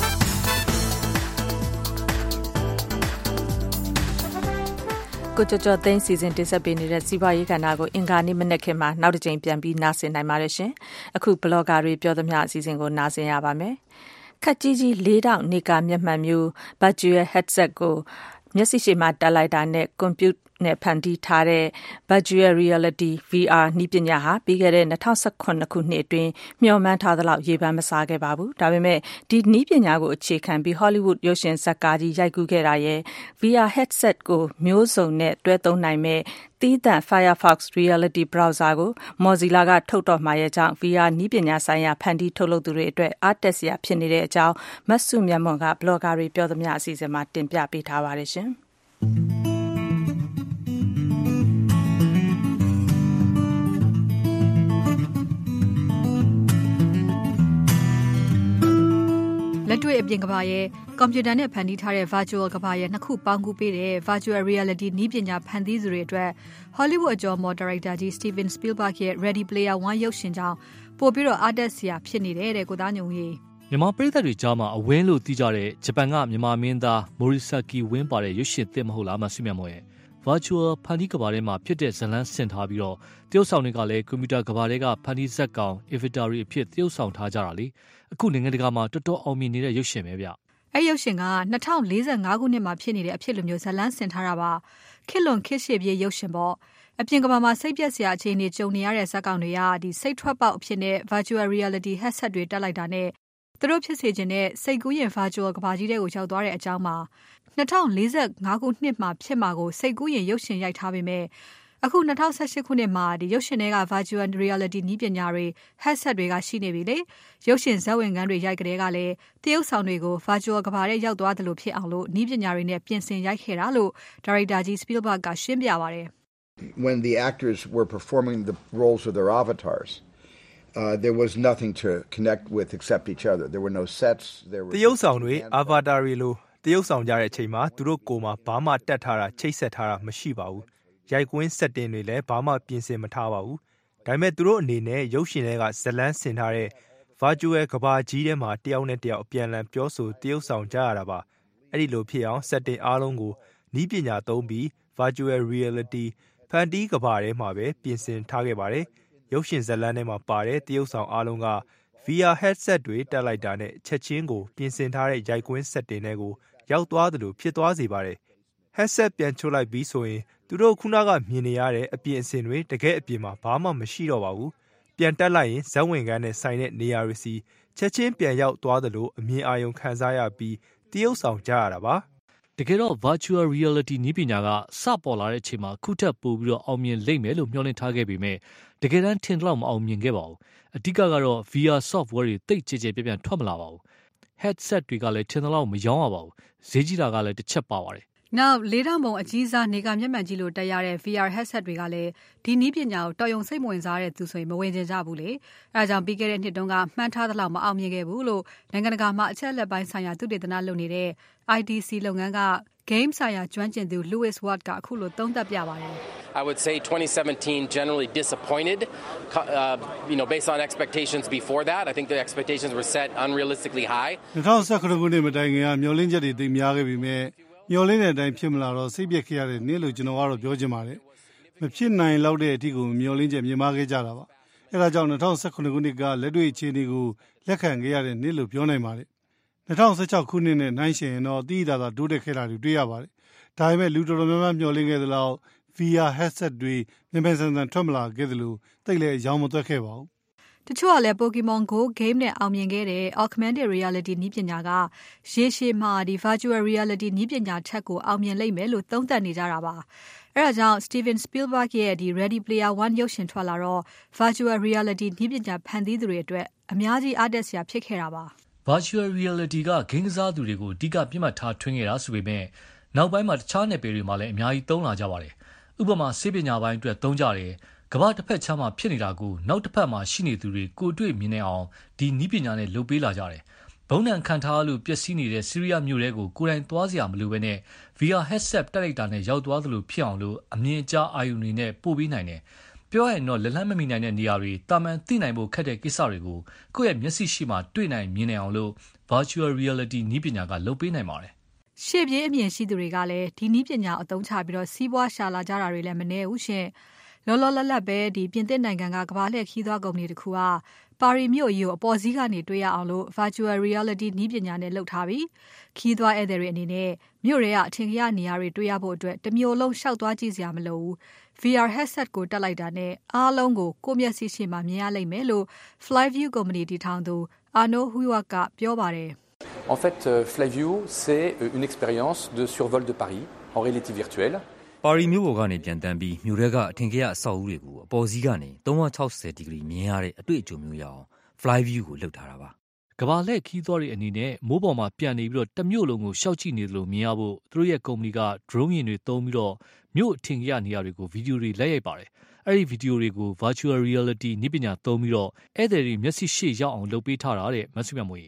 ကိုကျော်ကျော်သိန်းစီစဉ်တင်ဆက်ပေးနေတဲ့စီးပွားရေးကဏ္ဍကိုအင်္ဂါနေ့မနေ့ခင်မှာနောက်တစ်ကြိမ်ပြန်ပြီးနားဆင်နိုင်ပါတယ်ရှင်။အခုဘလော့ဂါတွေပြောသမျှအစီအစဉ်ကိုနားဆင်ရပါမယ်။ခက်ကြီးကြီးလေးတောင်နေကာမျက်မှန်မျိုး virtual headset ကိုမျက်စိရှေ့မှာတက်လိုက်တာနဲ့ကွန်ပျူတာနဲ့ဖန်တီးထားတဲ့ virtual reality V R နည်းပညာဟာပြီးခဲ့တဲ့၂၀၁၇ခုနှစ်အတွင်းမျှော်မှန်းထားသလောက်ရေပန်းမစားခဲ့ပါဘူး။ဒါပေမဲ့ဒီနည်းပညာကိုအခြေခံပြီး Hollywood ရုပ်ရှင်ဇာတ်ကားကြီးရိုက်ကူးခဲ့တာရဲ့ V R headset ကိုမျိုးစုံနဲ့တွဲသုံးနိုင်မဲ့သီးသန့် Firefox Reality Browser ကို Mozilla ကထုတ်တော့မှာရဲ့ကြောင့် V R နည်းပညာဆိုင်ရာဖန်တီးထုတ်လုပ်သူတွေအတွက်အားတက်စရာဖြစ်နေတဲ့အကြောင်းမဆုမြတ်မွန်က blogger တွေပြောသမျှအစီအစဉ်မှာတင်ပြပေးထားပါတယ်ရှင်။လက်တွေ့အပြင်ကဘာရဲ့ကွန်ပျူတာနဲ့ဖန်တီးထားတဲ့ virtual ကဘာရဲ့နှစ်ခုပေါင်းကူးပေးတဲ့ virtual reality နည်းပညာဖန်တီးသူတွေအတွက် Hollywood အကျော်မော်ဒါရိုက်တာကြီး Steven Spielberg ရဲ့ Ready Player One ရုပ်ရှင်ကြောင့်ပို့ပြီးတော့အားတက်စရာဖြစ်နေတယ်တဲ့ကိုသားညုံကြီးမြန်မာပြည်သက်တွေကြားမှာအဝင်းလို့သိကြတဲ့ဂျပန်ကမြန်မာမင်းသား Morisaki ဝင်းပါတဲ့ရုပ်ရှင်သစ်မဟုတ်လားမဆွေးမြတ်မော်ရဲ့ virtual ဖန်တီးကဘာထဲမှာဖြစ်တဲ့ဇာတ်လမ်းဆင်ထားပြီးတော့တရုတ်ဆောင်တွေကလည်းကွန်ပျူတာကဘာတွေကဖန်တီးဇာတ်ကောင် avatar တွေအဖြစ်တရုတ်ဆောင်ထားကြတာလေအခုနိုင်ငံတကာမှာတော်တော်အောင်မြင်နေတဲ့ရုပ်ရှင်ပဲဗျအဲ့ရုပ်ရှင်က၂၀၄၅ခုနှစ်မှာဖြစ်နေတဲ့အဖြစ်လိုမျိုးဇာတ်လမ်းဆင်ထားတာပါခစ်လွန်ခစ်ရှေပြေရုပ်ရှင်ပေါ့အပြင်ကဘာမှာစိတ်ပြက်စရာအခြေအနေကြုံနေရတဲ့ဇာတ်ကောင်တွေကဒီစိတ်ထွက်ပေါက်အဖြစ်နဲ့ virtual reality headset တွေတက်လိုက်တာနဲ့သူတို့ဖြစ်စေခြင်းနဲ့စိတ်ကူးရင် virtual ကဘာကြီးတွေကိုရောက်သွားတဲ့အကြောင်းမှာ၂၀၄၅ခုနှစ်မှာဖြစ်မှာကိုစိတ်ကူးရင်ရုပ်ရှင်ရိုက်ထားပေမဲ့အခု၂၀၁၈ခုနှစ်မှာဒီရုပ်ရှင်တွေက virtual reality နည်းပညာတွေ headset တွေကရှိနေပြီလေရုပ်ရှင်ဇာတ်ဝင်ခန်းတွေရိုက်ကြတဲ့ကလည်းတရုတ်ဆောင်တွေကို virtual ကဘာထဲရောက်သွားတယ်လို့ဖြစ်အောင်လို့နည်းပညာတွေနဲ့ပြင်ဆင်ရိုက်ခဲ့တာလို့ဒါရိုက်တာကြီး Spielberg ကရှင်းပြပါတယ် When the actors were performing the roles of their avatars Uh, there was nothing to connect with except each other. There were no sets. There were တရုတ်ဆောင်တွေ avatar တွေလို့တရုတ်ဆောင်ကြတဲ့အချိန်မှာသူတို့ကိုယ်မှာဘာမှတက်ထားတာချိတ်ဆက်ထားတာမရှိပါဘူး။ရိုက်ကွင်း setting တွေလည်းဘာမှပြင်ဆင်မထားပါဘူး။ဒါပေမဲ့သူတို့အနေနဲ့ရုပ်ရှင်တွေကဇလန်းဆင်ထားတဲ့ virtual ကဘာကြီးထဲမှာတယောက်နဲ့တယောက်အပြန်အလှန်ပြောဆိုတရုတ်ဆောင်ကြရတာပါ။အဲ့ဒီလိုဖြစ်အောင် setting အားလုံးကိုနီးပညာသုံးပြီး virtual reality ဖန်တီးကဘာထဲမှာပဲပြင်ဆင်ထားခဲ့ပါတယ်။ရုပ်ရှင်ဇာတ်လမ်းထဲမှာပါတဲ့တရုတ်ဆောင်အားလုံးက V R headset တွေတက်လိုက်တာနဲ့ချက်ချင်းကိုပြင်ဆင်ထားတဲ့ရိုက်ကွင်း setting တွေကိုရောက်သွားတယ်လို့ဖြစ်သွားစေပါတယ်။ headset ပြန်ချိုးလိုက်ပြီးဆိုရင်သူတို့ခုနကမြင်နေရတဲ့အပြင်အစင်တွေတကယ်အပြင်မှာဘာမှမရှိတော့ပါဘူး။ပြန်တက်လိုက်ရင်ဇက်ဝင်ကန်းနဲ့ဆိုင်တဲ့နေရာတွေစီချက်ချင်းပြန်ရောက်သွားတယ်လို့အမြင်အာရုံခံစားရပြီးတရုတ်ဆောင်ကြရတာပါ။တကယ်တော့ virtual reality နည်းပညာကစပေါ်လာတဲ့အချိန်မှာခုထက်ပိုပြီးတော့အောင်မြင်လိမ့်မယ်လို့မျှော်လင့်ထားခဲ့ပေမဲ့တကယ်တမ်းထင်တော့မအောင်မြင်ခဲ့ပါဘူး။အဓိကကတော့ V R software တွေတိတ်ကြဲကြဲပြန့်ပြန့်ထွက်မလာပါဘူး။ headset တွေကလည်းထင်တော့မရောင်းရပါဘူး။ဈေးကြီးတာကလည်းတစ်ချက်ပါပါတယ်။ Now လေးထောင်ပုံအကြီးစားနေကမျက်မှန်ကြီးလို့တက်ရတဲ့ V R headset တွေကလည်းဒီနည်းပညာကိုတော်ရုံစိတ်မဝင်စားတဲ့သူဆိုရင်မဝင်ကြဘူးလေ။အဲဒါကြောင့်ပြီးခဲ့တဲ့နှစ်တုန်းကမှန်းထားသလောက်မအောင်မြင်ခဲ့ဘူးလို့နိုင်ငံတကာမှာအချက်အလက်ပိုင်းဆိုင်ရာသုတေသနလုပ်နေတဲ့ I D C လုပ်ငန်းက game ဆိုင်ရာကျွမ်းကျင်သူ Louis Watt ကအခုလိုသုံးသပ်ပြပါတယ် I would say twenty seventeen generally disappointed uh, you know based on expectations before that I think the expectations were set unrealistically high ၂၀၁၇ခုနှစ်မတိုင်ခင်ကမျှော်လင့်ချက်တွေသိများခဲ့ပြီမဲ့မျှော်လင့်တဲ့အတိုင်းဖြစ်မလာတော့စိတ်ပျက်ခဲ့ရတဲ့နေ့လို့ကျွန်တော်ကတော့ပြောချင်ပါတယ်မဖြစ်နိုင်လောက်တဲ့အထိကိုမျှော်လင့်ချက်မြင်မာခဲ့ကြတာပါအဲဒါကြောင့်၂၀၁၇ခုနှစ်ကလက်တွေ့အခြေအနေကိုလက်ခံခဲ့ရတဲ့နေ့လို့ပြောနိုင်ပါတယ်၂၀၁၆ခုနှစ်နဲ့နှိုင်းယှဉ်ရင်တော့တည်တည်သာတိုးတက်ခဲ့တာတွေတွေ့ရပါတယ်ဒါပေမဲ့လူတော်တော်များများမျှော်လင့်ခဲ့သလောက် V R headset တွေမြန်မြန်ဆန်ဆန်ထွက်မလာခဲ့သလိုတိတ်လည်းရောင်းမသွက်ခဲ့ပါဘူးတချို့ကလည်း Pokemon Go game နဲ့အောင်မြင်ခဲ့တဲ့ augmented reality နည်းပညာကရေရှည်မှာဒီ virtual reality နည်းပညာထက်ကိုအောင်မြင်လိမ့်မယ်လို့သုံးသပ်နေကြတာပါအဲဒါကြောင့် Steven Spielberg ရဲ့ဒီ Ready Player One ရုပ်ရှင်ထွက်လာတော့ virtual reality နည်းပညာဖန်တီးသူတွေအတွက်အများကြီးအားတက်စရာဖြစ်ခဲ့တာပါ virtual reality ကဂိမ်းကစားသူတွေကိုအဓိကပြစ်မှတ်ထားထွင်းခဲ့တာဆိုပေမဲ့နောက်ပိုင်းမှာတခြားနယ်ပယ်တွေမှာလည်းအများကြီးသုံးလာကြပါတယ်ဥပမာဆေးပညာပိုင်းအတွက်သုံးကြတယ်ကမ္ဘာတစ်ဖက်ခြမ်းမှာဖြစ်နေတာကိုနောက်တစ်ဖက်မှာရှိနေသူတွေကိုတွေ့မြင်နေအောင်ဒီနည်းပညာနဲ့လုပ်ပေးလာကြတယ်ဘုံနံခံထားလို့ပျက်စီးနေတဲ့ဆီးရီးယားမြို့တဲကိုကိုယ်တိုင်သွားစရာမလိုဘဲနဲ့ V R headset တက်လိုက်တာနဲ့ရောက်သွားသလိုဖြစ်အောင်လို့အမြင်ကြားအာရုံတွေနဲ့ပို့ပေးနိုင်တယ်ပြောရရင်တော့လက်လန်းမမီနိုင်တဲ့နေရာတွေတာမန်သိနိုင်ဖို့ခက်တဲ့ကိစ္စတွေကိုကိုယ့်ရဲ့မျက်စိရှိမှတွေ့နိုင်မြင်နိုင်အောင်လို့ virtual reality နည်းပညာကလုပ်ပေးနိုင်ပါတယ်ရှေ့ပြေးအမြင်ရှိသူတွေကလည်းဒီနည်းပညာအသုံးချပြီးတော့စီးပွားရှာလာကြတာတွေလည်းမနည်းဘူးရှင်လောလောလတ်လတ်ပဲဒီပြင်သစ်နိုင်ငံကကမ္ဘာလှည့်ခီးသွားကုမ္ပဏီတစ်ခုကပါရီမြို့ကြီးကိုအပေါ်စီးကနေတွေ့ရအောင်လို့ virtual reality နည်းပညာနဲ့လုပ်ထားပြီးခီးသွားဧည့်သည်တွေအနေနဲ့မြို့ရဲကအထင်ကြီးနေရာတွေတွေ့ရဖို့အတွက်တမျိုးလုံးရှောက်သွားကြည့်စရာမလိုဘူး V R headset ကိုတက်လိုက်တာနဲ့အားလုံးကိုကိုယ့်မျက်စိရှိမှမြင်ရလိမ့်မယ်လို့ Flyview ကုမ္ပဏီတည်ထောင်သူ Arnaud Houillard ကပြောပါတယ် En fait, Flyview, c'est une expérience de survol de Paris en réalité virtuelle. ပါရီမြို့ပေါ်ကနေပြန်တန်းပြီးမြို့ထဲကအထင်ကြီးအဆောက်အဦတွေကိုအပေါ်စီးကနေ၃၆၀ဒီဂရီမြင်ရတဲ့အတွေ့အကြုံမျိုးရအောင် Flyview ကိုလုပ်ထားတာပါကဘာလက်ခီးသွားတဲ့အနေနဲ့မိုးပေါ်မှာပြန်နေပြီးတော့တမြို့လုံးကိုရှောက်ကြည့်နေသလိုမြင်ရဖို့သူတို့ရဲ့ကုမ္ပဏီက drone ယာဉ်တွေသုံးပြီးတော့မြို့အထင်ကြီးနေရာတွေကိုဗီဒီယိုတွေလက်ရိုက်ပါတယ်အဲ့ဒီဗီဒီယိုတွေကို virtual reality နည်းပညာသုံးပြီးတော့ဧည့်သည်တွေမျက်စိရှေ့ရောက်အောင်လုပ်ပေးထားတာတဲ့မဆုမြတ်မွေ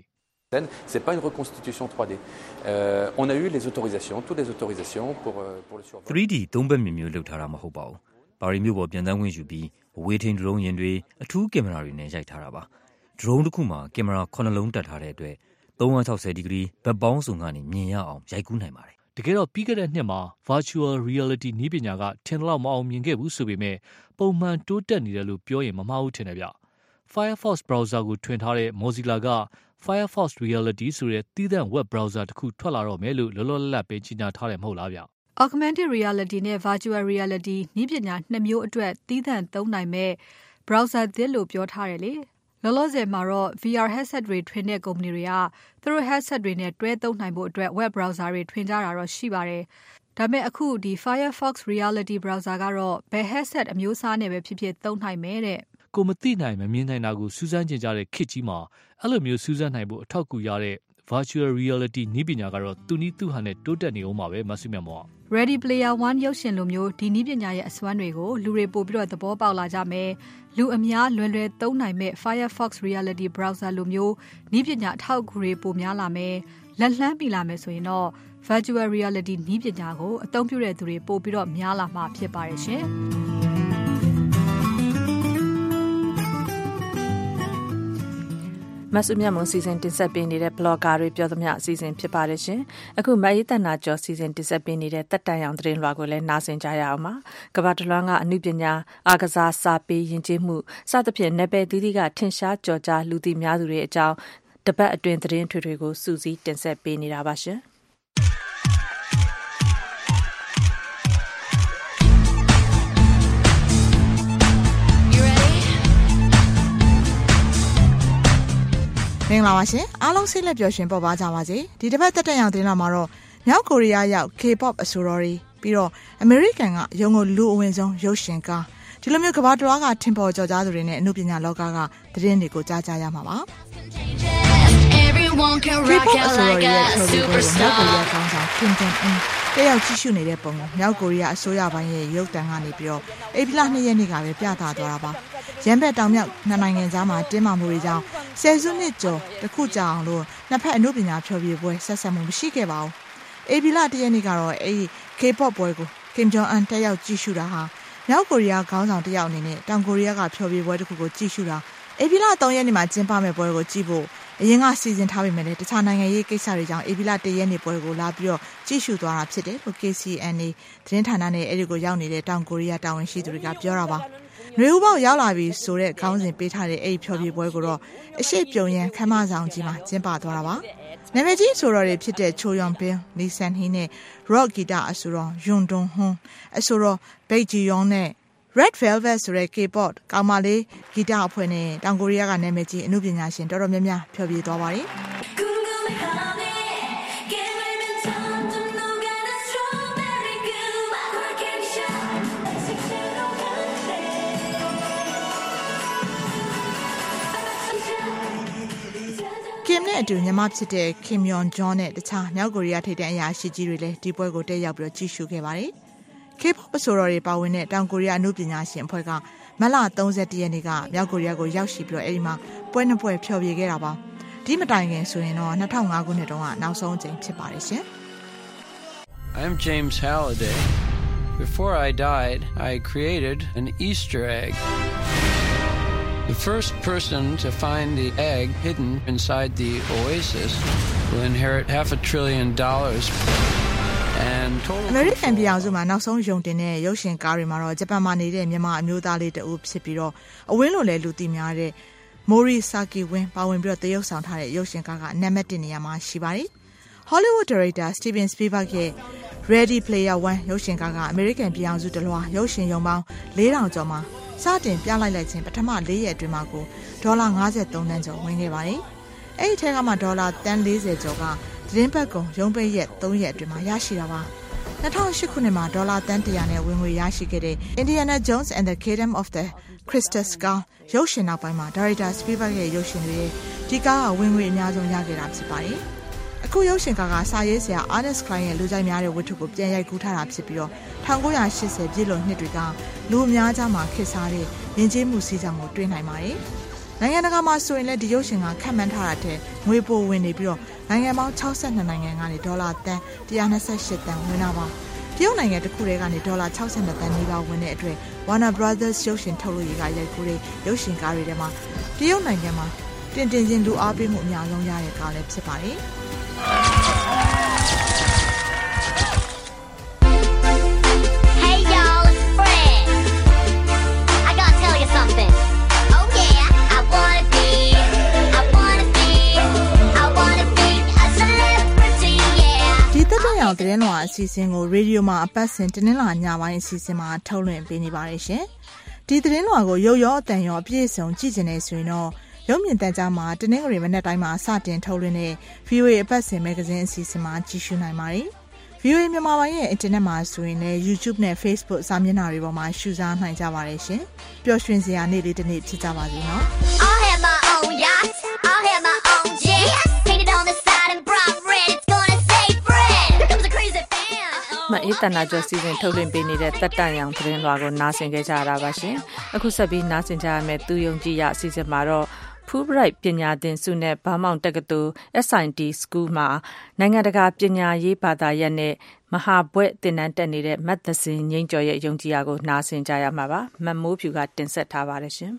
C'est pas une reconstitution trois D. Euh, on a eu les autorisations, toutes les autorisations pour pour le survol. three D သုံးဘက်မြင်မျိုးလုပ်ထားတာမဟုတ်ပါဘူး။ပါရီမြို့ပေါ်ပြန်တန်းခွင့်ယူပြီးအဝေးထိန်းဒရုန်းယာဉ်တွေအထူးကင်မရာတွေနဲ့ရိုက်ထားတာပါ။ဒရုန်းတစ်ခုမှာကင်မရာခုနှစ်လုံးတက်ထားတဲ့အတွက်three hundred sixtyဒီဂရီဘက်ပေါင်းစုံကနေမြင်ရအောင်ရိုက်ကူးနိုင်ပါတယ်။တကယ်တော့ပြီးခဲ့တဲ့နှစ်မှာ virtual reality နည်းပညာကထင်လောက်မအောင်မြင်ခဲ့ဘူးဆိုပေမဲ့ပုံမှန်တိုးတက်နေတယ်လို့ပြောရင်မမှားဘူးထင်တယ်ဗျ။ Firefox browser ကိုထွင်ထားတဲ့ Mozilla က Firefox Reality ဆိုတဲ့သီးသန့် web browser တစ်ခုထွက်လာတော့မယ်လို့လောလောလတ်လတ်ပဲကြီးညာထားတယ်မဟုတ်လားဗျ။ Augmented reality နဲ့ virtual reality နည်းပညာနှစ်မျိုးအတွက်သီးသန့်သုံးနိုင်မဲ့ browser သစ်လို့ပြောထားတယ်လေ။လောလောဆယ်မှာတော့ V R headset တွေထွင်တဲ့ကုမ္ပဏီတွေကသူတို့ headset တွေနဲ့တွဲသုံးနိုင်ဖို့အတွက် web browser တွေထွင်ကြတာတော့ရှိပါတယ်။ဒါပေမဲ့အခုဒီ Firefox Reality browser ကတော့ဘယ် headset အမျိုးအစားနဲ့ပဲဖြစ်ဖြစ်သုံးနိုင်မယ်တဲ့။ကိုမသိနိုင်မမြင်နိုင်တာကိုစူးစမ်းကြင်ကြတဲ့ခေတ်ကြီးမှာအဲ့လိုမျိုးစူးစမ်းနိုင်ဖို့အထောက်အကူရတဲ့ virtual reality နည်းပညာကတော့သူနည်းသူဟန်နဲ့တိုးတက်နေအောင်ပါပဲမဆုမြတ်မော။ Ready Player One ရုပ်ရှင်လိုမျိုးဒီနည်းပညာရဲ့အစွမ်းတွေကိုလူတွေပို့ပြီးတော့သဘောပေါက်လာကြမယ်။လူအများလွယ်လွယ်သုံးနိုင်မဲ့ Firefox Reality browser လိုမျိုးနည်းပညာအထောက်အကူတွေပိုများလာမယ်။လက်လှမ်းမိလာမယ်ဆိုရင်တော့ virtual reality နည်းပညာကိုအသုံးပြုတဲ့သူတွေပို့ပြီးတော့များလာမှာဖြစ်ပါတယ်ရှင်။မဆုမြတ်မွန်စီစဉ်တင်ဆက်ပေးနေတဲ့ blogger တွေပြောသမျှအစီအစဉ်ဖြစ်ပါတယ်ရှင်။အခုမအေးတန်နာကျော်စီစဉ်တင်ဆက်ပေးနေတဲ့တက်တန်ရောင်သတင်းလွှာကိုလည်းနားဆင်ကြရအောင်ပါ။ကမ္ဘာတစ်လွှားကအမှုပညာအာကစားစာပေယဉ်ကျေးမှုစသဖြင့်နယ်ပယ်သီးသီးကထင်ရှားကျော်ကြားလူသိများသူတွေအကြောင်းတပတ်အတွင်းသတင်းထွေထွေကိုစူးစီးတင်ဆက်ပေးနေတာပါရှင်။မင်္ဂလာပါရှင်အားလုံးစိတ်လက်ပျော်ရွှင်ပေါ်ပါကြပါစေဒီတစ်ပတ်တက်တက်ရောက်တင်လာမှာတော့မြောက်ကိုရီးယားရောက် K-pop အဆိုတော်တွေပြီးတော့အမေရိကန်ကရုံကိုလူအဝင်ဆုံးရုပ်ရှင်ကားဒီလိုမျိုးကမ္ဘာတစ်လွှားကထင်ပေါ်ကျော်ကြားသူတွေနဲ့အမှုပညာလောကကသတင်းတွေကိုကြားကြရမှာပါ K-pop အဆိုတော်ရဲ့ထော်ပြီးတော့မြောက်ကိုရီးယားကောင်းဆောင် Kim Jong Un တယောက်ကြည့်ရှုနေတဲ့ပုံကိုမြောက်ကိုရီးယားအစိုးရပိုင်းရဲ့ရုပ်သံကနေပြီးတော့ဧပြီလtwoရက်နေ့ကပဲပြသသွားတာပါရန်ဘက်တောင်မြောက်နှစ်နိုင်ငံကြားမှာတင်းမာမှုတွေကြောင့်ဆယ်စုနှစ်ကျော်တစ်ခုကြာအောင်လို့နှစ်ဖက်အမှုပညာဖျော်ဖြေပွဲဆက်ဆက်မှုမရှိခဲ့ပါဘူးဧပြီလoneရက်နေ့ကတော့အဲဒီ K-pop ပွဲကို Kim Jong Un တယောက်ကြည့်ရှုတာဟာမြောက်ကိုရီးယားခေါင်းဆောင်တယောက်အနေနဲ့တောင်ကိုရီးယားကဖျော်ဖြေပွဲတစ်ခုကိုကြည့်ရှုတာဧပြီလthreeရက်နေ့မှာကျင်းပမဲ့ပွဲကိုကြည့်ဖို့အရင်ကစီစဉ်ထားပေမဲ့တခြားနိုင်ငံရေးကိစ္စတွေကြောင့်ဧပြီလoneရက်နေ့ပွဲကိုလာပြီးတော့ကြည့်ရှုသွားတာဖြစ်တယ်လို့ K C N A သတင်းဌာနနဲ့အဲဒီကိုရောက်နေတဲ့တောင်ကိုရီးယားတာဝန်ရှိသူတွေကပြောတာပါနွေဦးပေါက်ရောက်လာပြီဆိုတဲ့ခေါင်းစဉ်ပေးထားတဲ့အဲ့ဒီဖျော်ဖြေပွဲကိုတော့အရှိပြုံရန်ခမ်းမဆောင်ကြီးမှာကျင်းပသွားတာပါနာမည်ကြီးဆိုတော်တွေဖြစ်တဲ့ချိုယွန်ဘင်းလီဆန်ဟီနဲ့ rock guitar အဆိုတော်ယွန်ဒွန်ဟွန်းအဆိုတော်ဘိတ်ဂျီယောနဲ့ Red Velvet ဆိုတဲ့ K-pop ကောင်မလေးဂီတအဖွဲ့နဲ့တောင်ကိုရီးယားကနာမည်ကြီးအမှုပညာရှင်တော်တော်များများဖျော်ဖြေသွားပါတယ်Kim နဲ့အတူညီမဖြစ်တဲ့ Kim Yeon Jong နဲ့တခြားမြောက်ကိုရီးယားထိပ်တန်းအရာရှိကြီးတွေလည်းဒီပွဲကိုတက်ရောက်ပြီးကြည့်ရှုခဲ့ပါတယ်။ K-pop အဆိုတော်တွေပါဝင်တဲ့တောင်ကိုရီးယားအမှုပညာရှင်အဖွဲ့ကမတ်လthirty-oneရက်နေ့ကမြောက်ကိုရီးယားကိုရောက်ရှိပြီးတော့အဲဒီမှာပွဲနှစ်ပွဲဖျော်ဖြေခဲ့တာပါ။ဒီမတိုင်ခင်ဆိုရင်တော့two thousand fiveခုနှစ်တုန်းကနောက်ဆုံးအကြိမ်ဖြစ်ပါတယ်ရှင်။ I'm James Halliday. Before I died, I created an Easter egg. The first person to find the egg hidden inside the oasis will inherit half a trillion dollars. And total American ပြည်အောင်စုမှာနောက်ဆုံးယုံတင်တဲ့ရုပ်ရှင်ကားတွေမှာတော့ဂျပန်မှာနေတဲ့မြန်မာအမျိုးသားလေးတဦးဖြစ်ပြီးတော့အဝင်းလိုလဲလူသိများတဲ့ Mori Saki Win ပါဝင်ပြီးတော့တရုပ်ဆောင်ထားတဲ့ရုပ်ရှင်ကားကနံပါတ်oneနေရာမှာရှိပါတယ်။ Hollywood director Steven Spielberg ရဲ့ Ready Player One ရုပ်ရှင်ကားက American ပြည်အောင်စုတလွှာရုပ်ရှင်ရုံပေါင်းfour thousandကျော်မှာစတင်ပြလိုက်လိုက်ခြင်းပထမfourရက်အတွင်းမှာကိုဒေါ်လာfifty-threeသန်းကျော်ဝင်ခဲ့ပါတယ်။အဲ့ဒီထဲကမှဒေါ်လာသန်းfortyကျော်ကသတင်းပတ်ကုန်ရုံးပိတ်ရက်threeရက်အတွင်းမှာရရှိတာပါ။two thousand eightခုနှစ်မှာဒေါ်လာသန်းone hundredနဲ့ဝင်ငွေရရှိခဲ့တဲ့ Indiana Jones and the Kingdom of the Crystal Skull ရုပ်ရှင်နောက်ပိုင်းမှာ Director Spielberg ရဲ့ရုပ်ရှင်တွေဒီကားကဝင်ငွေအများဆုံးရခဲ့တာဖြစ်ပါတယ်။အခုရုပ်ရှင်ကားကစာရေးဆရာ Ernest Cline ရဲ့လူကြိုက်များတဲ့ဝတ္ထုကိုပြန်ရိုက်ကူးထားတာဖြစ်ပြီးတော့nineteen eightyပြည့်လွန်နှစ်တွေကလူအများကြားမှာခေတ်စားတဲ့ယဉ်ကျေးမှုစည်းကြောင်းကိုတွေ့နိုင်ပါတယ်။နိုင်ငံတကာမှာဆိုရင်လည်းဒီရုပ်ရှင်ကခန့်မှန်းထားတဲ့ငွေပိုဝင်နေပြီးတော့နိုင်ငံပေါင်းsixty-twoနိုင်ငံကနေဒေါ်လာတန်းone hundred twenty-eightတန်းဝင်တာပါတရုတ်နိုင်ငံတစ်ခုတည်းကနေဒေါ်လာsixty-twoတန်းနီးပါးဝင်တဲ့အတွက် Warner Brothers ရုပ်ရှင်ထုတ်လုပ်ရေးကရိုက်ကူးတဲ့ရုပ်ရှင်ကားတွေထဲမှာတရုတ်နိုင်ငံမှာတင်တင်ချင်းလူအားပေးမှုအများဆုံးရတဲ့ကားလည်းဖြစ်ပါတယ်သတင်းလွှာအစီအစဉ်ကိုရေဒီယိုမှာအပတ်စဉ်တင်းလာညပိုင်းအစီအစဉ်မှာထုတ်လွှင့်ပေးနေပါတယ်ရှင်။ဒီသတင်းလွှာကိုရုပ်ရောအတန်ရောအပြည့်အစုံကြည့်နေဆိုရင်တော့ရုပ်မြင်သံကြားမှာတနင်္ဂနွေမနက်တိုင်းမှာစတင်ထုတ်လွှင့်တဲ့ ဗီအိုအေ အပတ်စဉ်မဂ္ဂဇင်းအစီအစဉ်မှာကြည့်ရှုနိုင်ပါတယ်။ ဗီအိုအေမြန်မာပိုင်းရဲ့အင်တာနက်မှာဆိုရင်လည်း YouTube နဲ့ Facebook စာမျက်နှာတွေပေါ်မှာရှုစားနိုင်ကြပါတယ်ရှင်။ပျော်ရွှင်စရာနေ့လေးတစ်နေ့ဖြစ်ကြပါစေနော်။ I'll have my own yacht, I'll have my own jet, painted on the side and bright red, it's gonna say Fred. Here comes a crazy fan. မအေးတနာကျော်စီစဉ်ထုတ်လွှင့်ပေးနေတဲ့တက်တန်ရောင်သတင်းလွှာကိုနားဆင်ကြကြတာပါရှင်။အခုဆက်ပြီးနားဆင်ကြရမယ့်သူယုံကြည်ရအစီအစဉ်မှာတော့Fulbright ပညာသင်ဆုနဲ့ဘာမောင်တက္ကသိုလ် S I T School မှာနိုင်ငံတကာပညာရေးဘာသာရပ်နဲ့မဟာဘွဲ့သင်တန်းတက်နေတဲ့မတ်သစင်ငိမ့်ကျော်ရဲ့ယုံကြည်ရာကိုနားဆင်ကြရမှာပါမတ်မိုးဖြူကတင်ဆက်ထားပါတယ်ရှင်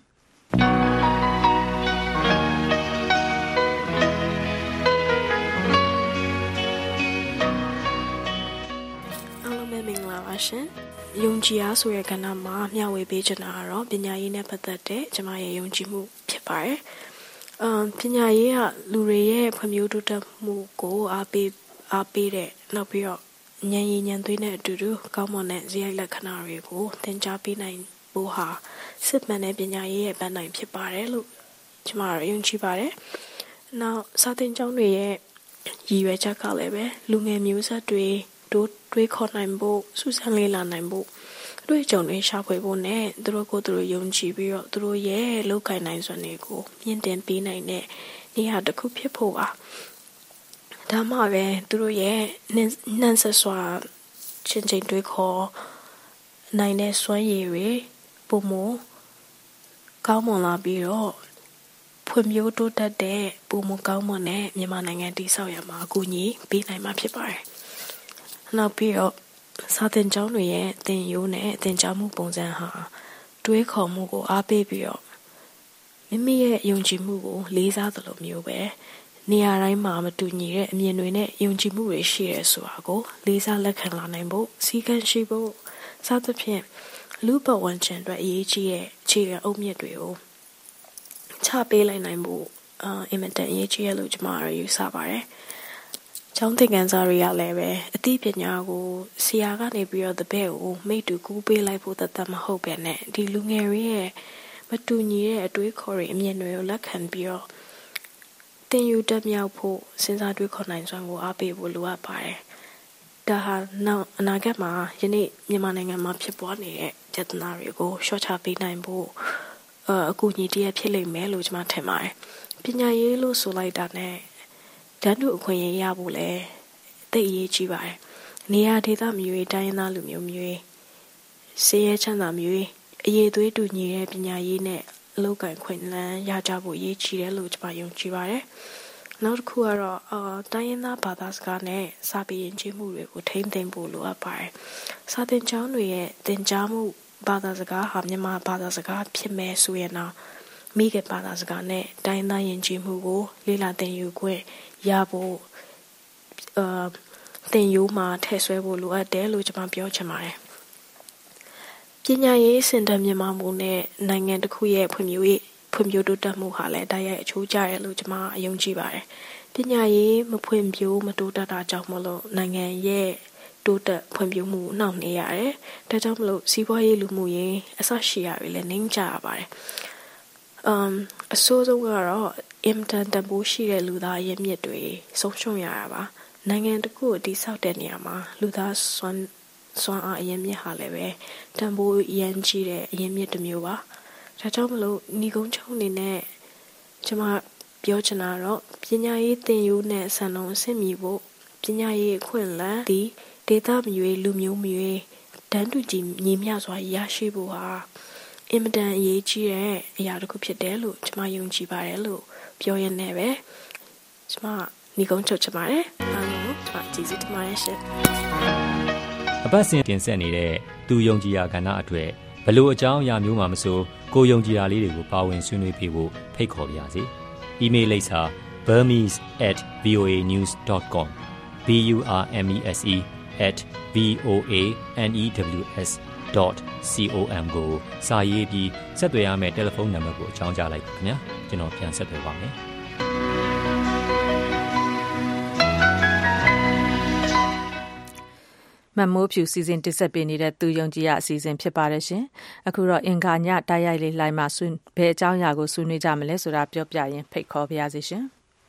အားလုံးပဲမင်္ဂလာပါရှင်ယုံကြည်အားဆိုတဲ့ကဏ္ဍမှာမျှဝေပေးချင်တာကတော့ပညာရေးနဲ့ပတ်သက်တဲ့ကျွန်မရဲ့ယုံကြည်မှုဖြစ်ပါတယ်။အမ်ပညာရေးကလူတွေရဲ့ဖွံ့ဖြိုးတိုးတက်မှုကိုအားပေးအားပေးတဲ့နောက်ပြီးတော့ဉာဏ်ရည်ဉာဏ်သွေးနဲ့အတူတူကောင်းမွန်တဲ့ဇယိုက်လက္ခဏာတွေကိုသင်ကြားပေးနိုင်ဖို့ဟာစစ်မှန်တဲ့ပညာရေးရဲ့ပန်းတိုင်ဖြစ်ပါတယ်လို့ကျွန်မတို့ယုံကြည်ပါတယ်။နောက်စာသင်ကျောင်းတွေရဲ့ရည်ရွယ်ချက်ကလည်းပဲလူငယ်မျိုးဆက်တွေတို့တွေးခေါ်နိုင်ဖို့စူးစမ်းလေ့လာနိုင်ဖို့တွေ့ကြုံတွေရှာဖွေဖို့နဲ့သူတို့ကိုယ်သူတို့ယုံကြည်ပြီးတော့သူတို့ရဲ့လောက်ကိုင်နိုင်စွမ်းတွေကိုမြင့်တင်ပေးနိုင်တဲ့နေရာတစ်ခုဖြစ်ဖို့ပါဒါမှပဲသူတို့ရဲ့နှံ့ဆက်စွာချင်းချင်းတွေးခေါ်နိုင်တဲ့စွမ်းရည်တွေပုံမကောင်းမွန်လာပြီးတော့ဖွံ့ဖြိုးတိုးတက်တဲ့ပုံမကောင်းမွန်တဲ့မြန်မာနိုင်ငံတည်ဆောက်ရမှာအကူအညီပေးနိုင်မှာဖြစ်ပါတယ်နောက်ပြီးတော့စာသင်ကျောင်းတွေရဲ့သင်ရိုးနဲ့သင်ကြားမှုပုံစံဟာတွေးခေါ်မှုကိုအားပေးပြီးတော့မိမိရဲ့ယုံကြည်မှုကိုလေးစားသလိုမျိုးပဲနေရာတိုင်းမှာမတူညီတဲ့အမြင်တွေနဲ့ယုံကြည်မှုတွေရှိရဲဆိုတာကိုလေးစားလက်ခံလာနိုင်ဖို့စီကံရှိဖို့စသဖြင့်လူပတ်ဝန်းကျင်အတွက်အရေးကြီးတဲ့အခြေခံအုတ်မြစ်တွေကိုချပေးလိုက်နိုင်ဖို့အာအင်မတန်အရေးကြီးရလို့ကျွန်မတို့ယူဆပါတယ်ကျောင်းသင်ခန်းစာတွေကလည်းပဲအသိပညာကိုဆရာကနေပြီးတော့တပည့်ကိုမိတ်တူကူးပေးလိုက်ဖို့တသက်မဟုတ်ပဲနဲ့ဒီလူငယ်တွေရဲ့မတူညီတဲ့အတွေးခေါ်တွေအမြင်တွေကိုလက်ခံပြီးတော့သင်ယူတတ်မြောက်ဖို့စဉ်းစားတွေးခေါ်နိုင်စွမ်းကိုအားပေးဖို့လိုအပ်ပါတယ်။ဒါဟာနောက်အနာဂတ်မှာယနေ့မြန်မာနိုင်ငံမှာဖြစ်ပွားနေတဲ့ပြဿနာတွေကိုရှော့ချပေးနိုင်ဖို့အကူအညီတည်းဖြစ်လိမ့်မယ်လို့ကျွန်မထင်ပါတယ်။ပညာရေးလို့ဆိုလိုက်တာနဲ့တန်းတူအခွင့်အရေးရဖို့လည်းသိအရေးကြီးပါတယ်။နေရာဒေသမျိုးတွေတိုင်းရင်းသားလူမျိုးမျိုးစေရဲချမ်းသာမျိုးအရေးသွေးတူညီတဲ့ပညာရေးနဲ့အလုပ်ကိုင်ခွင့်လန်းရကြဖို့အရေးကြီးတယ်လို့ကျွန်မယုံကြည်ပါတယ်။နောက်တစ်ခုကတော့အာတိုင်းရင်းသားဘာသာစကားနဲ့စာပေယဉ်ကျေးမှုတွေကိုထိမ့်သိမ့်ဖို့လိုအပ်ပါတယ်။စာသင်ကျောင်းတွေရဲ့သင်ကြားမှုဘာသာစကားဟာမြန်မာဘာသာစကားဖြစ်မယ်ဆိုရင်တော့မိခင်ဘာသာစကားနဲ့တိုင်းသားယဉ်ကျေးမှုကိုလေ့လာသင်ယူခွင့်ရဖို့အာသင်ယူမှာထည့်ဆွဲဖို့လိုအပ်တယ်လို့ကျွန်မပြောချင်ပါတယ်။ပညာရေးစင်တန်းမြန်မာမှုနဲ့နိုင်ငံတစ်ခုရဲ့ဖွံ့ဖြိုးရေးဖွံ့ဖြိုးတိုးတက်မှုဟာလည်းတိုက်ရိုက်အချိုးကျတယ်လို့ကျွန်မအယုံကြည်ပါတယ်။ပညာရေးမဖွံ့ဖြိုးမတိုးတက်တာကြောင့်မလို့နိုင်ငံရဲ့တိုးတက်ဖွံ့ဖြိုးမှုနှောင့်နှေးရတယ်။ဒါကြောင့်မလို့စီးပွားရေးလူမှုရေးအစရှိရာတွေလည်းနှိမ့်ကျရပါတယ်။ um အဆိုးဆုံးကတော့အင်တန်တန်ဖိုးရှိတဲ့လူသားရင်းမြစ်တွေဆုံးရှုံးရတာပါနိုင်ငံတစ်ခုကိုတည်ဆောက်တဲ့နေရာမှာလူသားစွမ်းစွမ်းအားအရင်မြစ်ဟာလည်းပဲတန်ဖိုးရန်ကြီးတဲ့အရင်မြစ်တစ်မျိုးပါဒါကြောင့်မလို့ညီကုန်းချုံအနေနဲ့ကျွန်မပြောချင်တာတော့ပညာရေးသင်ယူနဲ့ဆန်လုံးအဆင့်မီဖို့ပညာရေးအခွင့်အလမ်းဒီဒေသမျိုးလူမျိုးမျိုးတန်းတူကြီးညီမျှစွာရရှိဖို့ဟာအင်မတန်အရေးကြီးတဲ့အရာတစ်ခုဖြစ်တယ်လို့ကျွန်မယုံကြည်ပါတယ်လို့ပြောရနေပဲကျွန်မညီကုန်းချုပ်ချင်ပါတယ်အားလုံးကျွန်မကျေးဇူးတင်ပါတယ်ရှင်အပတ်စဉ်တင်ဆက်နေတဲ့သူယုံကြည်ရာကဏ္ဍအတွက်ဘလို့အကြောင်းအရာမျိုးမှမဆိုကိုယုံကြည်ရာလေးတွေကိုပါဝင်ဆွေးနွေးပြဖို့ဖိတ်ခေါ်ပါရစေ။ email လိပ်စာ burmese at voa news dot com b u r m e s e at v o a n e w s dot com ကိုစာရေးပြီးဆက်သွယ်ရမယ့်တယ်လီဖုန်းနံပါတ်ကိုအကြောင်းကြားလိုက်ပါခင်ဗျာကျွန်တော်ပြန်ဆက်သွယ်ပါမယ်မမိုးဖြူစီစဉ်တင်ဆက်ပေးနေတဲ့သူယုံကြည်ရအစီအစဉ်ဖြစ်ပါတယ်ရှင်အခုတော့အင်္ဂါညတိုက်ရိုက်လေးလိုက်မှဆွေးဘယ်အကြောင်းအရာကိုဆွေးနွေးကြမလဲဆိုတာပြောပြရင်ဖိတ်ခေါ်ပါရစေရှင်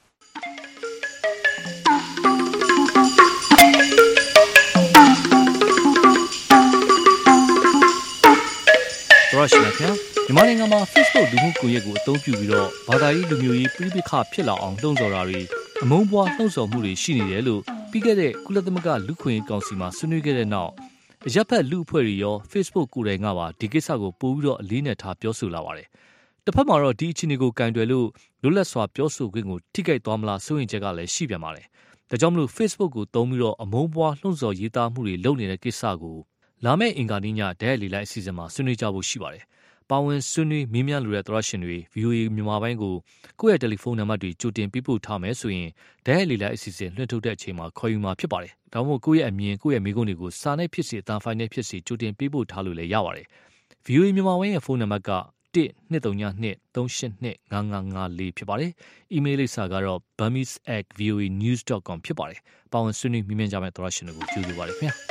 ရရှိမြတ်မြန်မာနိုင်ငံမှာ Facebook လူမှုကွန်ရက်ကိုအသုံးပြုပြီးတော့ဘာသာရေးလူမျိုးရေးပြည်ပခါဖြစ်လာအောင်လှုံ့ဆော်တာတွေအမုန်းပွားလှုံ့ဆော်မှုတွေရှိနေတယ်လို့ပြီးခဲ့တဲ့ကုလသမဂ္ဂလူခွင့်ရေးကောင်စီမှာဆွေးနွေးခဲ့တဲ့နောက်အရပ်ဖက်လူအဖွဲ့တွေရော Facebook ကိုယ်တိုင်ကပါဒီကိစ္စကိုပို့ပြီးတော့အလေးနက်ထားပြောဆိုလာပါတယ်။တစ်ဖက်မှာတော့ဒီအခြေအနေကိုကင်တွယ်လို့လွတ်လပ်စွာပြောဆိုခွင့်ကိုထိခိုက်သွားမလားစိုးရိမ်ချက်ကလည်းရှိပြန်ပါတယ်။ဒါကြောင့်မလို့ Facebook ကိုသုံးပြီးတော့အမုန်းပွားလှုံ့ဆော်ရေးသားမှုတွေလုပ်နေတဲ့ကိစ္စကိုလာမယ့်အင်္ဂါနေ့ညဒဲလီလိုက်အစီအစဉ်မှာဆွေးနွေးကြဖို့ရှိပါတယ်။ပါဝင်ဆွေးနွေးမေးမြန်းလိုတဲ့သရရှင်တွေ ဗီအိုအေ မြန်မာပိုင်းကိုကိုယ့်ရဲ့တယ်လီဖုန်းနံပါတ်တွေကြိုတင်ပေးပို့ထားမယ်ဆိုရင်ဒဲလီလိုက်အစီအစဉ်လွှင့်ထုတ်တဲ့အချိန်မှာခေါ်ယူမှာဖြစ်ပါတယ်။ဒါမှမဟုတ်ကိုယ့်ရဲ့အမြင်ကိုယ့်ရဲ့မိကုန်းတွေကိုစာနဲ့ဖြစ်စေအတန်ဖိုင်နဲ့ဖြစ်စေကြိုတင်ပေးပို့ထားလို့လည်းရပါတယ်။ ဗီအိုအေ မြန်မာပိုင်းရဲ့ဖုန်းနံပါတ်ကတစ် နှစ် သုံး ည နှစ် သုံး ရှစ် နှစ် ငါး ငါး ငါး လေးဖြစ်ပါတယ်။ အီးမေးလ်လိပ်စာကတော့ burmese at v o a news dot com ဖြစ်ပါတယ်။ပါဝင်ဆွေးနွေးမေးမြန်းကြမယ့်သရရှင်တွေကိုကျေးဇူးပါတယ်ခင်ဗျာ။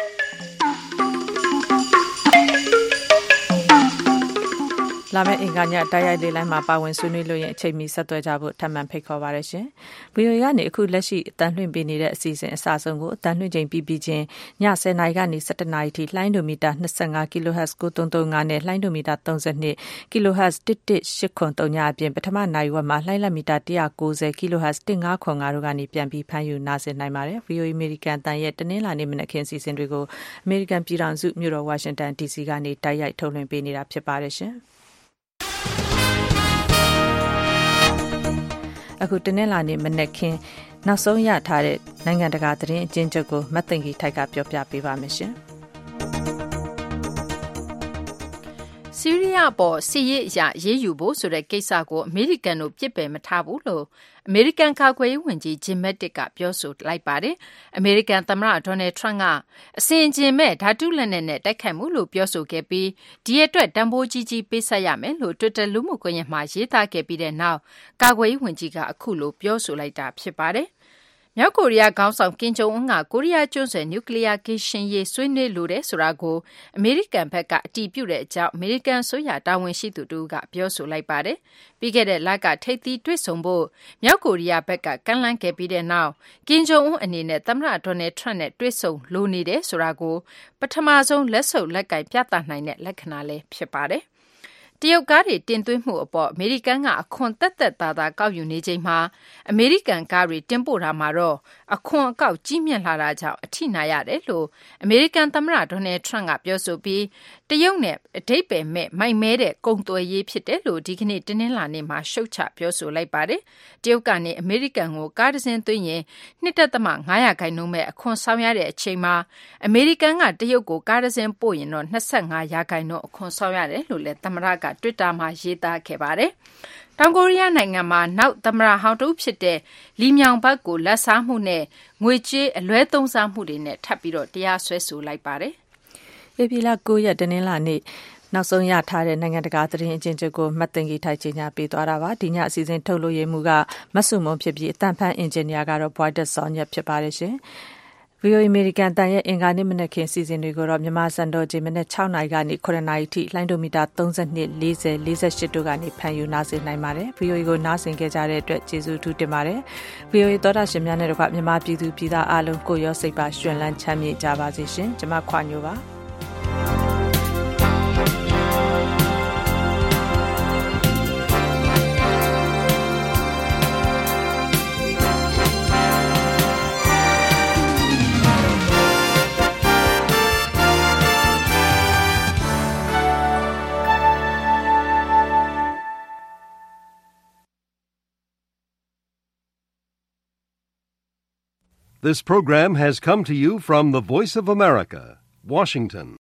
လာမယ့်အင်္ဂါညတိုက်ရိုက်လေးလိုက်မှာပါဝင်ဆွေးနွေးလို့ရင်အချိန်မီဆက်သွယ်ကြဖို့ထပ်မံဖိတ်ခေါ်ပါရရှင်။ ဗီအိုအေကနေအခုလက်ရှိအတန်းလွှင့်ပေးနေတဲ့အစီအစဉ်အစဆုံးကိုအတန်းလွှင့်ချိန်ပြီးပြီးချင်းညဆယ်နာရီကနေဆယ်တစ်နာရီထိလှိုင်းဒိုမီတာနှစ်ဆယ့်ငါး kilohertz ကိုသုံးသုံးငါးနဲ့လှိုင်းဒိုမီတာသုံးဆယ့်နှစ် kilohertz တစ်တစ်ရှစ်ခွန်သုံးညအပြင်ပထမနာရီဝက်မှာလှိုင်းလက်မီတာတစ်ရာကိုးဆယ် kilohertz တစ်ငါးခွန်ငါတို့ကနေပြန်ပြီးဖမ်းယူနားဆင်နိုင်ပါတယ်။ ဗီအိုအေအမေရိကန်တန်ရဲ့တနင်္လာနေ့မနက်ခင်းအစီအစဉ်တွေကိုအမေရိကန်ပြည်ထောင်စုမြို့တော်ဝါရှင်တန် ဒီစီကနေတိုက်ရိုက်ထုတ်လွှင့်ပေးနေတာဖြစ်ပါတယ်ရှင်။အခုတနင်္လာနေ့မနက်ခင်းနောက်ဆုံးရထားတဲ့နိုင်ငံတကာသတင်းအကျဉ်းချုပ်ကိုမတ်သိင်္ဂီထိုက်ကပြောပြပေးပါမယ်ရှင်။ဆီးရီးယားပေါ်စစ်ရေးအရရေးယူဖို့ဆိုတဲ့ကိစ္စကိုအမေရိကန်တို့ပြစ်ပယ်မထားဘူးလို့အမေရိကန်ကာကွယ်ရေးဝန်ကြီးဂျင်မက်တစ်ကပြောဆိုလိုက်ပါတယ်။အမေရိကန်သမ္မတဒေါ်နယ်ထရန့်ကအစဉ်အကျင်မဲ့ဓာတုလက်နက်နဲ့တိုက်ခိုက်မှုလို့ပြောဆိုခဲ့ပြီးဒီအတွက်တန်ဖိုးကြီးကြီးပေးဆက်ရမယ်လို့ Twitter လူမှုကွန်ရက်မှာရေးသားခဲ့ပြီးတဲ့နောက်ကာကွယ်ရေးဝန်ကြီးကအခုလိုပြောဆိုလိုက်တာဖြစ်ပါတယ်။မြောက်ကိုရီးယားခေါင်းဆောင်ကင်ဂျုံအွန်းကကိုရီးယားကျွန်းဆွယ်နျူကလ িয়ার ကင်းရှင်းရေးဆွေးနွေးလိုတယ်ဆိုတာကိုအမေရိကန်ဘက်ကအတည်ပြုတဲ့အကြောင်းအမေရိကန်ဆိုရတာဝန်ရှိသူတို့ကပြောဆိုလိုက်ပါတယ်။ပြီးခဲ့တဲ့လကထိပ်သီးတွေ့ဆုံဖို့မြောက်ကိုရီးယားဘက်ကကန့်လန့်ခဲ့ပြီးတဲ့နောက်ကင်ဂျုံအွန်းအနေနဲ့သမ္မတဒေါ်နယ်ထရန့်နဲ့တွေ့ဆုံလိုနေတယ်ဆိုတာကိုပထမဆုံးလက်ဆုပ်လက်ကင်ပြသနိုင်တဲ့လက္ခဏာလည်းဖြစ်ပါတယ်။တရုတ်ကားတွေတင်သွင်းမှုအပေါ်အမေရိကန်ကအခွန်သက်သက်သာသာကောက်ယူနေချိန်မှာအမေရိကန်ကားတွေတင်ပို့တာမှာတော့အခွန်အကောက်ကြီးမြင့်လာတာကြောင့်အထိနာရတယ်လို့အမေရိကန်သမ္မတဒေါ်နယ်ထရန့်ကပြောဆိုပြီးတရုတ်နဲ့အဓိပ္ပာယ်မဲ့မိုက်မဲတဲ့ကုန်သွယ်ရေးဖြစ်တယ်လို့ဒီကနေ့တနင်္လာနေ့မှာရှုတ်ချပြောဆိုလိုက်ပါတယ်။တရုတ်ကနေအမေရိကန်ကိုကားတစ်စင်းသွင်းရင် နှစ်ဒသမ ငါး ရာခိုင်နှုန်းမဲ့အခွန်ဆောင်ရတဲ့အချိန်မှာအမေရိကန်ကတရုတ်ကိုကားတစ်စင်းပို့ရင်တော့ ၂၅ ရာခိုင်နှုန်းအခွန်ဆောင်ရတယ်လို့လည်းသမ္မတကတွစ်တာမှာရေးသားခဲ့ပါတယ်။တောင်ကိုရီးယားနိုင်ငံမှာနောက်သမ္မတဟောင်းတဦးဖြစ်တဲ့လီမြောင်ဘတ်ကိုလက်စားမှုနဲ့ငွေကြေးအလွဲသုံးစားမှုတွေနဲ့ထပ်ပြီးတော့တရားစွဲဆိုလိုက်ပါတယ်။ဧပြီလကိုးရက်တနင်္လာနေ့နောက်ဆုံးရထားတဲ့နိုင်ငံတကာသတင်းအကျဉ်းချုပ်ကိုမတ်သိင်္ဂီထိုက်ကြီးညာပေးသွားတာပါဒီညအစီအစဉ်ထုတ်လို့ရမှုကမဆုမွန်ဖြစ်ပြီးအတန်ဖန်အင်ဂျင်နီယာကတော့ဘွိုက်တက်ဆောင်းရက်ဖြစ်ပါတယ်ရှင်။ ဗီအိုအေအမေရိကန်တန်ရဲ့အင်္ဂါနေ့မနက်ခင်းစီစဉ်တွေကိုတော့မြန်မာစံတော်ချိန်မနက်ခြောက်နာရီကနေခုနှစ်နာရီထိလှိုင်းဒိုမီတာသုံးဆယ့်နှစ် လေးဆယ် လေးဆယ့်ရှစ်တို့ကနေဖန်ယူနားဆင်နိုင်ပါတယ်။ ဗီအိုအေကိုနားဆင်ခဲ့ကြတဲ့အတွက်ကျေးဇူးထူးတင်ပါတယ်။ ဗီအိုအေသောတာရှင်များနဲ့တကွမြန်မာပြည်သူပြည်သားအားလုံးကိုရောစိတ်ပါရှင်လန်းချမ်းမြေ့ကြပါစေရှင်။ကျွန်မခွာညိုပါ။ This program has come to you from the Voice of America, Washington.